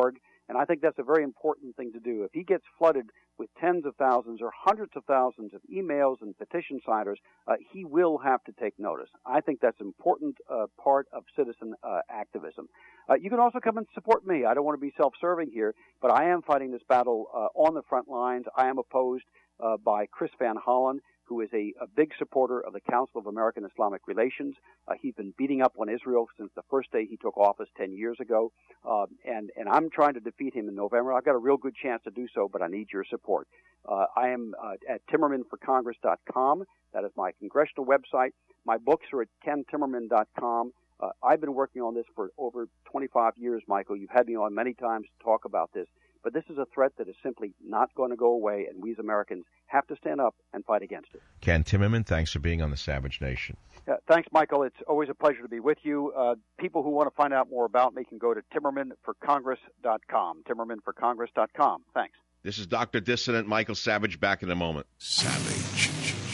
And I think that's a very important thing to do. If he gets flooded with tens of thousands or hundreds of thousands of emails and petition signers, uh, he will have to take notice. I think that's an important uh, part of citizen uh, activism. Uh, you can also come and support me. I don't want to be self-serving here, but I am fighting this battle uh, on the front lines. I am opposed uh, by Chris Van Hollen, who is a, a big supporter of the Council of American Islamic Relations. Uh, he's been beating up on Israel since the first day he took office ten years ago, uh, and, and I'm trying to defeat him in November. I've got a real good chance to do so, but I need your support. Uh, I am uh, at timmerman for congress dot com. That is my congressional website. My books are at ken timmerman dot com. Uh, I've been working on this for over twenty-five years, Michael. You've had me on many times to talk about this. But this is a threat that is simply not going to go away, and we as Americans have to stand up and fight against it. Ken Timmerman, thanks for being on the Savage Nation. Uh, thanks, Michael. It's always a pleasure to be with you. Uh, people who want to find out more about me can go to timmerman for congress dot com. timmerman for congress dot com. Thanks. This is Doctor Dissident Michael Savage, back in a moment. Savage.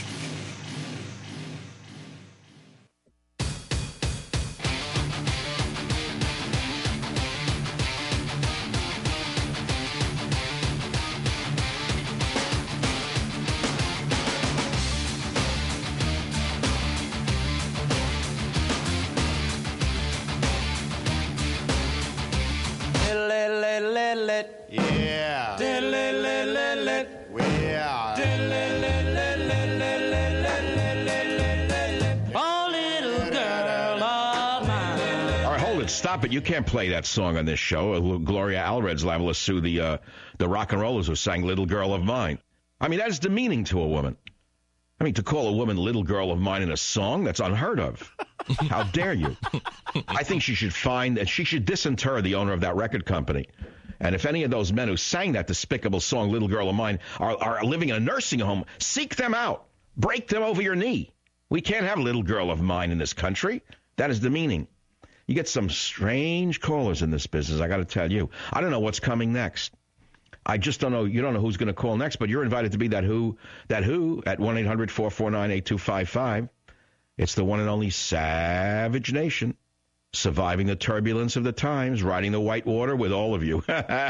Yeah. Oh, little girl of mine. All right, hold it. Stop it. You can't play that song on this show. Gloria Allred's liable to sue the, uh, the rock and rollers who sang Little Girl of Mine. I mean, that is demeaning to a woman. I mean, to call a woman Little Girl of Mine in a song, that's unheard of. How dare you? I think she should find that she should disinter the owner of that record company. And if any of those men who sang that despicable song, Little Girl of Mine, are, are living in a nursing home, seek them out. Break them over your knee. We can't have Little Girl of Mine in this country. That is demeaning. You get some strange callers in this business, I got to tell you. I don't know what's coming next. I just don't know. You don't know who's going to call next, but you're invited to be that who, that who at one eight hundred four four nine eight two five five. It's the one and only Savage Nation. Surviving the turbulence of the times, riding the white water with all of you.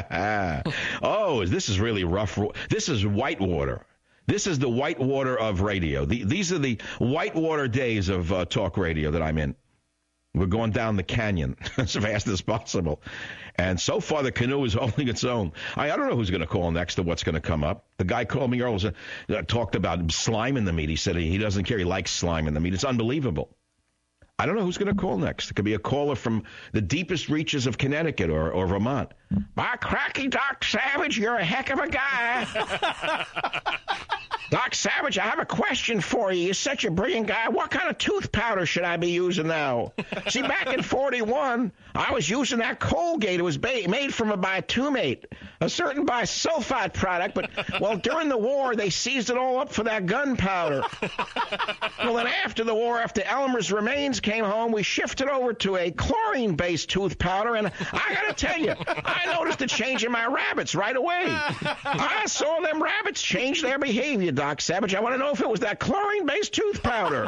Oh, this is really rough. This is white water. This is the white water of radio. The, these are the white water days of uh, talk radio that I'm in. We're going down the canyon as fast as possible. And so far, the canoe is holding its own. I, I don't know who's going to call next or what's going to come up. The guy called me earlier, uh, talked about slime in the meat. He said he, he doesn't care. He likes slime in the meat. It's unbelievable. I don't know who's going to call next. It could be a caller from the deepest reaches of Connecticut or, or Vermont. By cracky, Doc Savage, you're a heck of a guy. Doc Savage, I have a question for you. You're such a brilliant guy. What kind of tooth powder should I be using now? See, back in forty-one, I was using that Colgate. It was ba- made from a bitumate, a certain bisulfite product. But, well, during the war, they seized it all up for that gunpowder. Well, then after the war, after Elmer's remains came home, we shifted over to a chlorine-based tooth powder. And I got to tell you, I noticed a change in my rabbits right away. I saw them rabbits change their behavior, Doc Savage. I want to know if it was that chlorine-based tooth powder.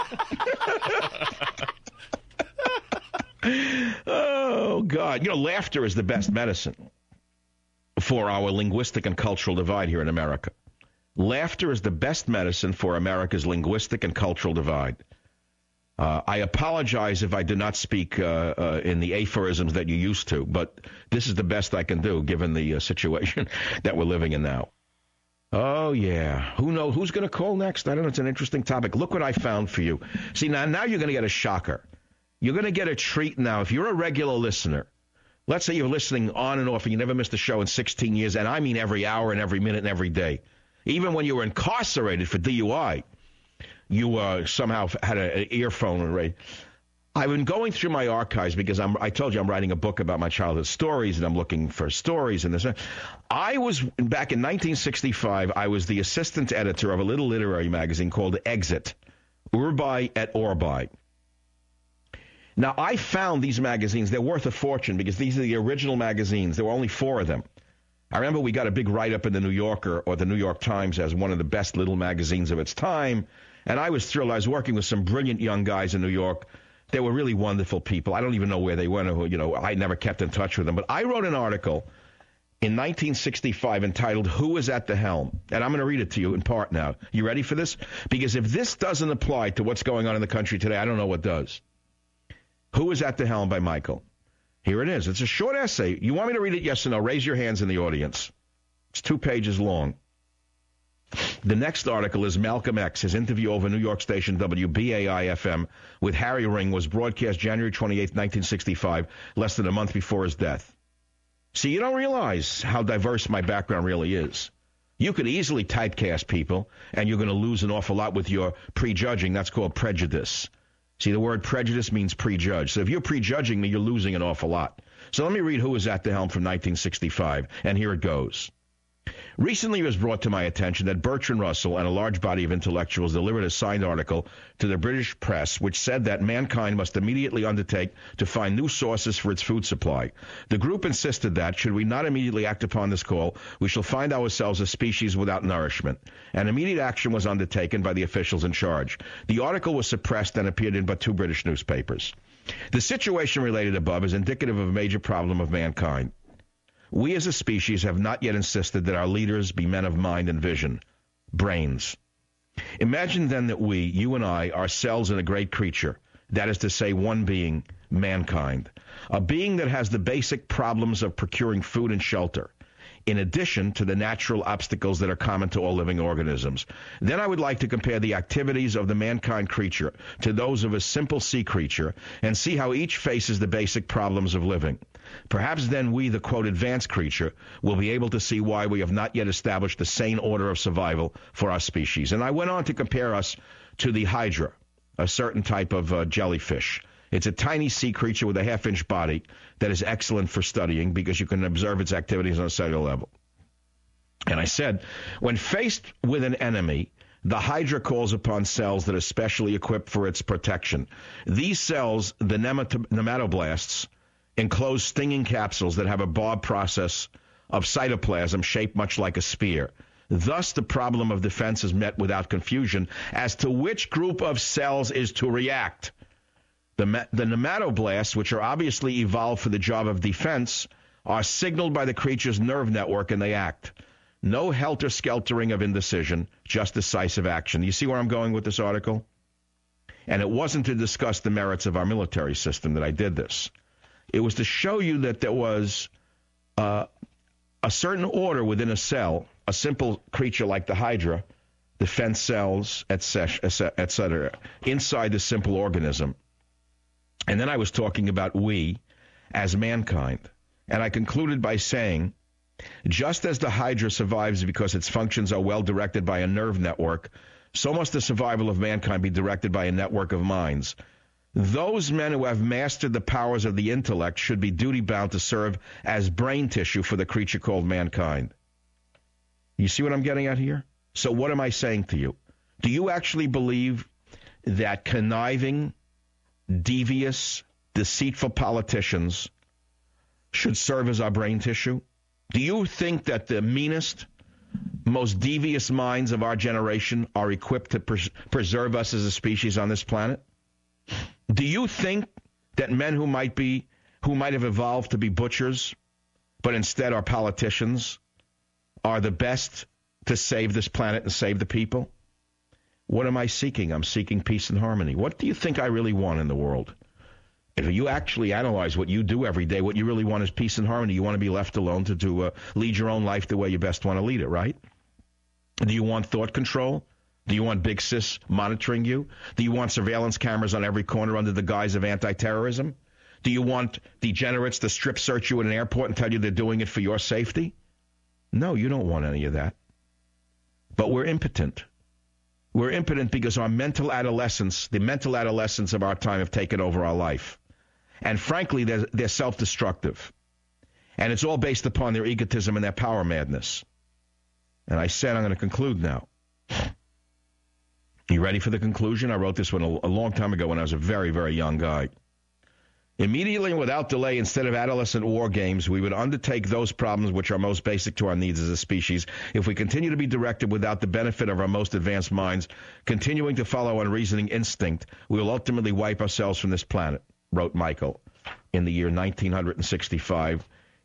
Oh, God. You know, laughter is the best medicine for our linguistic and cultural divide here in America. Laughter is the best medicine for America's linguistic and cultural divide. Uh, I apologize if I did not speak uh, uh, in the aphorisms that you used to, but this is the best I can do given the uh, situation that we're living in now. Oh, yeah. Who knows? Who's going to call next? I don't know. It's an interesting topic. Look what I found for you. See, now, now you're going to get a shocker. You're going to get a treat now. If you're a regular listener, let's say you're listening on and off and you never missed a show in sixteen years, and I mean every hour and every minute and every day. Even when you were incarcerated for D U I, you uh, somehow had a, an earphone array. I've been going through my archives because I'm, I told you I'm writing a book about my childhood stories, and I'm looking for stories and this. I was, back in nineteen sixty-five, I was the assistant editor of a little literary magazine called Exit, Urbi et Orbi. Now, I found these magazines. They're worth a fortune because these are the original magazines. There were only four of them. I remember we got a big write-up in the New Yorker or the New York Times as one of the best little magazines of its time, and I was thrilled. I was working with some brilliant young guys in New York. They were really wonderful people. I don't even know where they went. Or, you know, I never kept in touch with them. But I wrote an article in nineteen sixty-five entitled Who is at the Helm? And I'm going to read it to you in part now. You ready for this? Because if this doesn't apply to what's going on in the country today, I don't know what does. Who is at the Helm by Michael. Here it is. It's a short essay. You want me to read it, yes or no? Raise your hands in the audience. It's two pages long. The next article is Malcolm X. His interview over New York station W B A I F M with Harry Ring was broadcast January twenty-eighth, nineteen sixty-five, less than a month before his death. See, you don't realize how diverse my background really is. You could easily typecast people, and you're going to lose an awful lot with your prejudging. That's called prejudice. See, the word prejudice means prejudge. So if you're prejudging me, you're losing an awful lot. So let me read Who is at the Helm from nineteen sixty-five, and here it goes. Recently it was brought to my attention that Bertrand Russell and a large body of intellectuals delivered a signed article to the British press which said that mankind must immediately undertake to find new sources for its food supply. The group insisted that, should we not immediately act upon this call, we shall find ourselves a species without nourishment. And immediate action was undertaken by the officials in charge. The article was suppressed and appeared in but two British newspapers. The situation related above is indicative of a major problem of mankind. We as a species have not yet insisted that our leaders be men of mind and vision, brains. Imagine then that we, you and I, are cells in a great creature, that is to say one being, mankind, a being that has the basic problems of procuring food and shelter, in addition to the natural obstacles that are common to all living organisms. Then I would like to compare the activities of the mankind creature to those of a simple sea creature and see how each faces the basic problems of living. Perhaps then we, the quote advanced creature, will be able to see why we have not yet established the sane order of survival for our species. And I went on to compare us to the hydra, a certain type of uh, jellyfish. It's a tiny sea creature with a half-inch body that is excellent for studying because you can observe its activities on a cellular level. And I said, when faced with an enemy, the hydra calls upon cells that are specially equipped for its protection. These cells, the nemat- nematoblasts, enclose stinging capsules that have a barb process of cytoplasm shaped much like a spear. Thus, the problem of defense is met without confusion as to which group of cells is to react. The, the nematoblasts, which are obviously evolved for the job of defense, are signaled by the creature's nerve network and they act. No helter-skeltering of indecision, just decisive action. You see where I'm going with this article? And it wasn't to discuss the merits of our military system that I did this. It was to show you that there was uh, a certain order within a cell, a simple creature like the hydra, defense cells, et cetera, inside the simple organism. And then I was talking about we as mankind. And I concluded by saying, just as the hydra survives because its functions are well directed by a nerve network, so must the survival of mankind be directed by a network of minds. Those men who have mastered the powers of the intellect should be duty-bound to serve as brain tissue for the creature called mankind. You see what I'm getting at here? So what am I saying to you? Do you actually believe that conniving, devious, deceitful politicians should serve as our brain tissue? Do you think that the meanest, most devious minds of our generation are equipped to pres- preserve us as a species on this planet? Do you think that men who might be, who might have evolved to be butchers, but instead are politicians, are the best to save this planet and save the people? What am I seeking? I'm seeking peace and harmony. What do you think I really want in the world? If you actually analyze what you do every day, what you really want is peace and harmony. You want to be left alone to, to uh, lead your own life the way you best want to lead it, right? Do you want thought control? Do you want Big Sis monitoring you? Do you want surveillance cameras on every corner under the guise of anti-terrorism? Do you want degenerates to strip search you at an airport and tell you they're doing it for your safety? No, you don't want any of that. But we're impotent. We're impotent because our mental adolescence, the mental adolescence of our time have taken over our life. And frankly, they're, they're self-destructive. And it's all based upon their egotism and their power madness. And I said I'm going to conclude now. You ready for the conclusion? I wrote this one a, a long time ago when I was a very, very young guy. Immediately and without delay, instead of adolescent war games, we would undertake those problems which are most basic to our needs as a species. If we continue to be directed without the benefit of our most advanced minds, continuing to follow unreasoning instinct, we will ultimately wipe ourselves from this planet, wrote Michael in the year nineteen sixty-five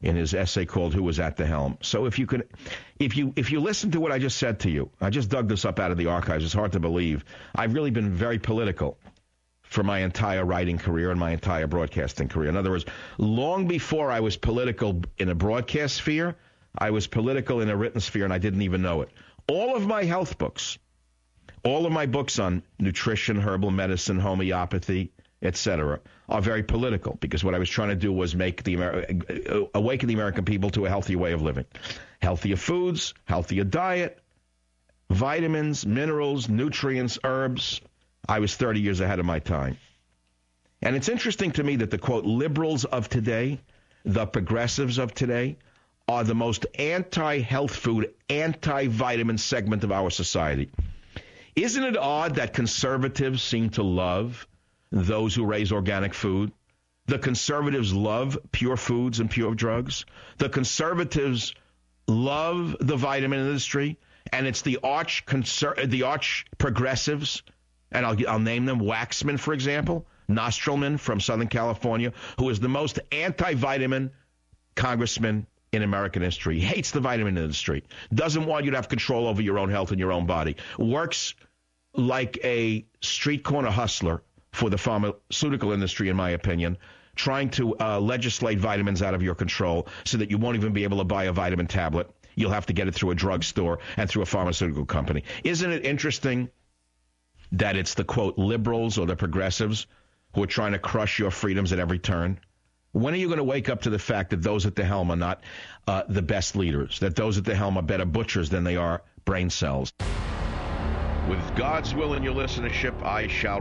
in his essay called Who Was at the Helm. So if you can, if you if you listen to what I just said to you, I just dug this up out of the archives. It's hard to believe. I've really been very political for my entire writing career and my entire broadcasting career. In other words, long before I was political in a broadcast sphere, I was political in a written sphere, and I didn't even know it. All of my health books, all of my books on nutrition, herbal medicine, homeopathy, et cetera, are very political, because what I was trying to do was make the Amer- awaken the American people to a healthier way of living. Healthier foods, healthier diet, vitamins, minerals, nutrients, herbs. I was thirty years ahead of my time. And it's interesting to me that the, quote, liberals of today, the progressives of today, are the most anti-health food, anti-vitamin segment of our society. Isn't it odd that conservatives seem to love those who raise organic food? The conservatives love pure foods and pure drugs. The conservatives love the vitamin industry, and it's the arch conser- the arch progressives, and I'll, I'll name them, Waxman, for example, Nostrilman from Southern California, who is the most anti-vitamin congressman in American history. He hates the vitamin industry, doesn't want you to have control over your own health and your own body, works like a street corner hustler for the pharmaceutical industry, in my opinion, trying to uh, legislate vitamins out of your control so that you won't even be able to buy a vitamin tablet. You'll have to get it through a drugstore and through a pharmaceutical company. Isn't it interesting that it's the, quote, liberals or the progressives who are trying to crush your freedoms at every turn? When are you going to wake up to the fact that those at the helm are not uh, the best leaders, that those at the helm are better butchers than they are brain cells? With God's will in your listenership, I shall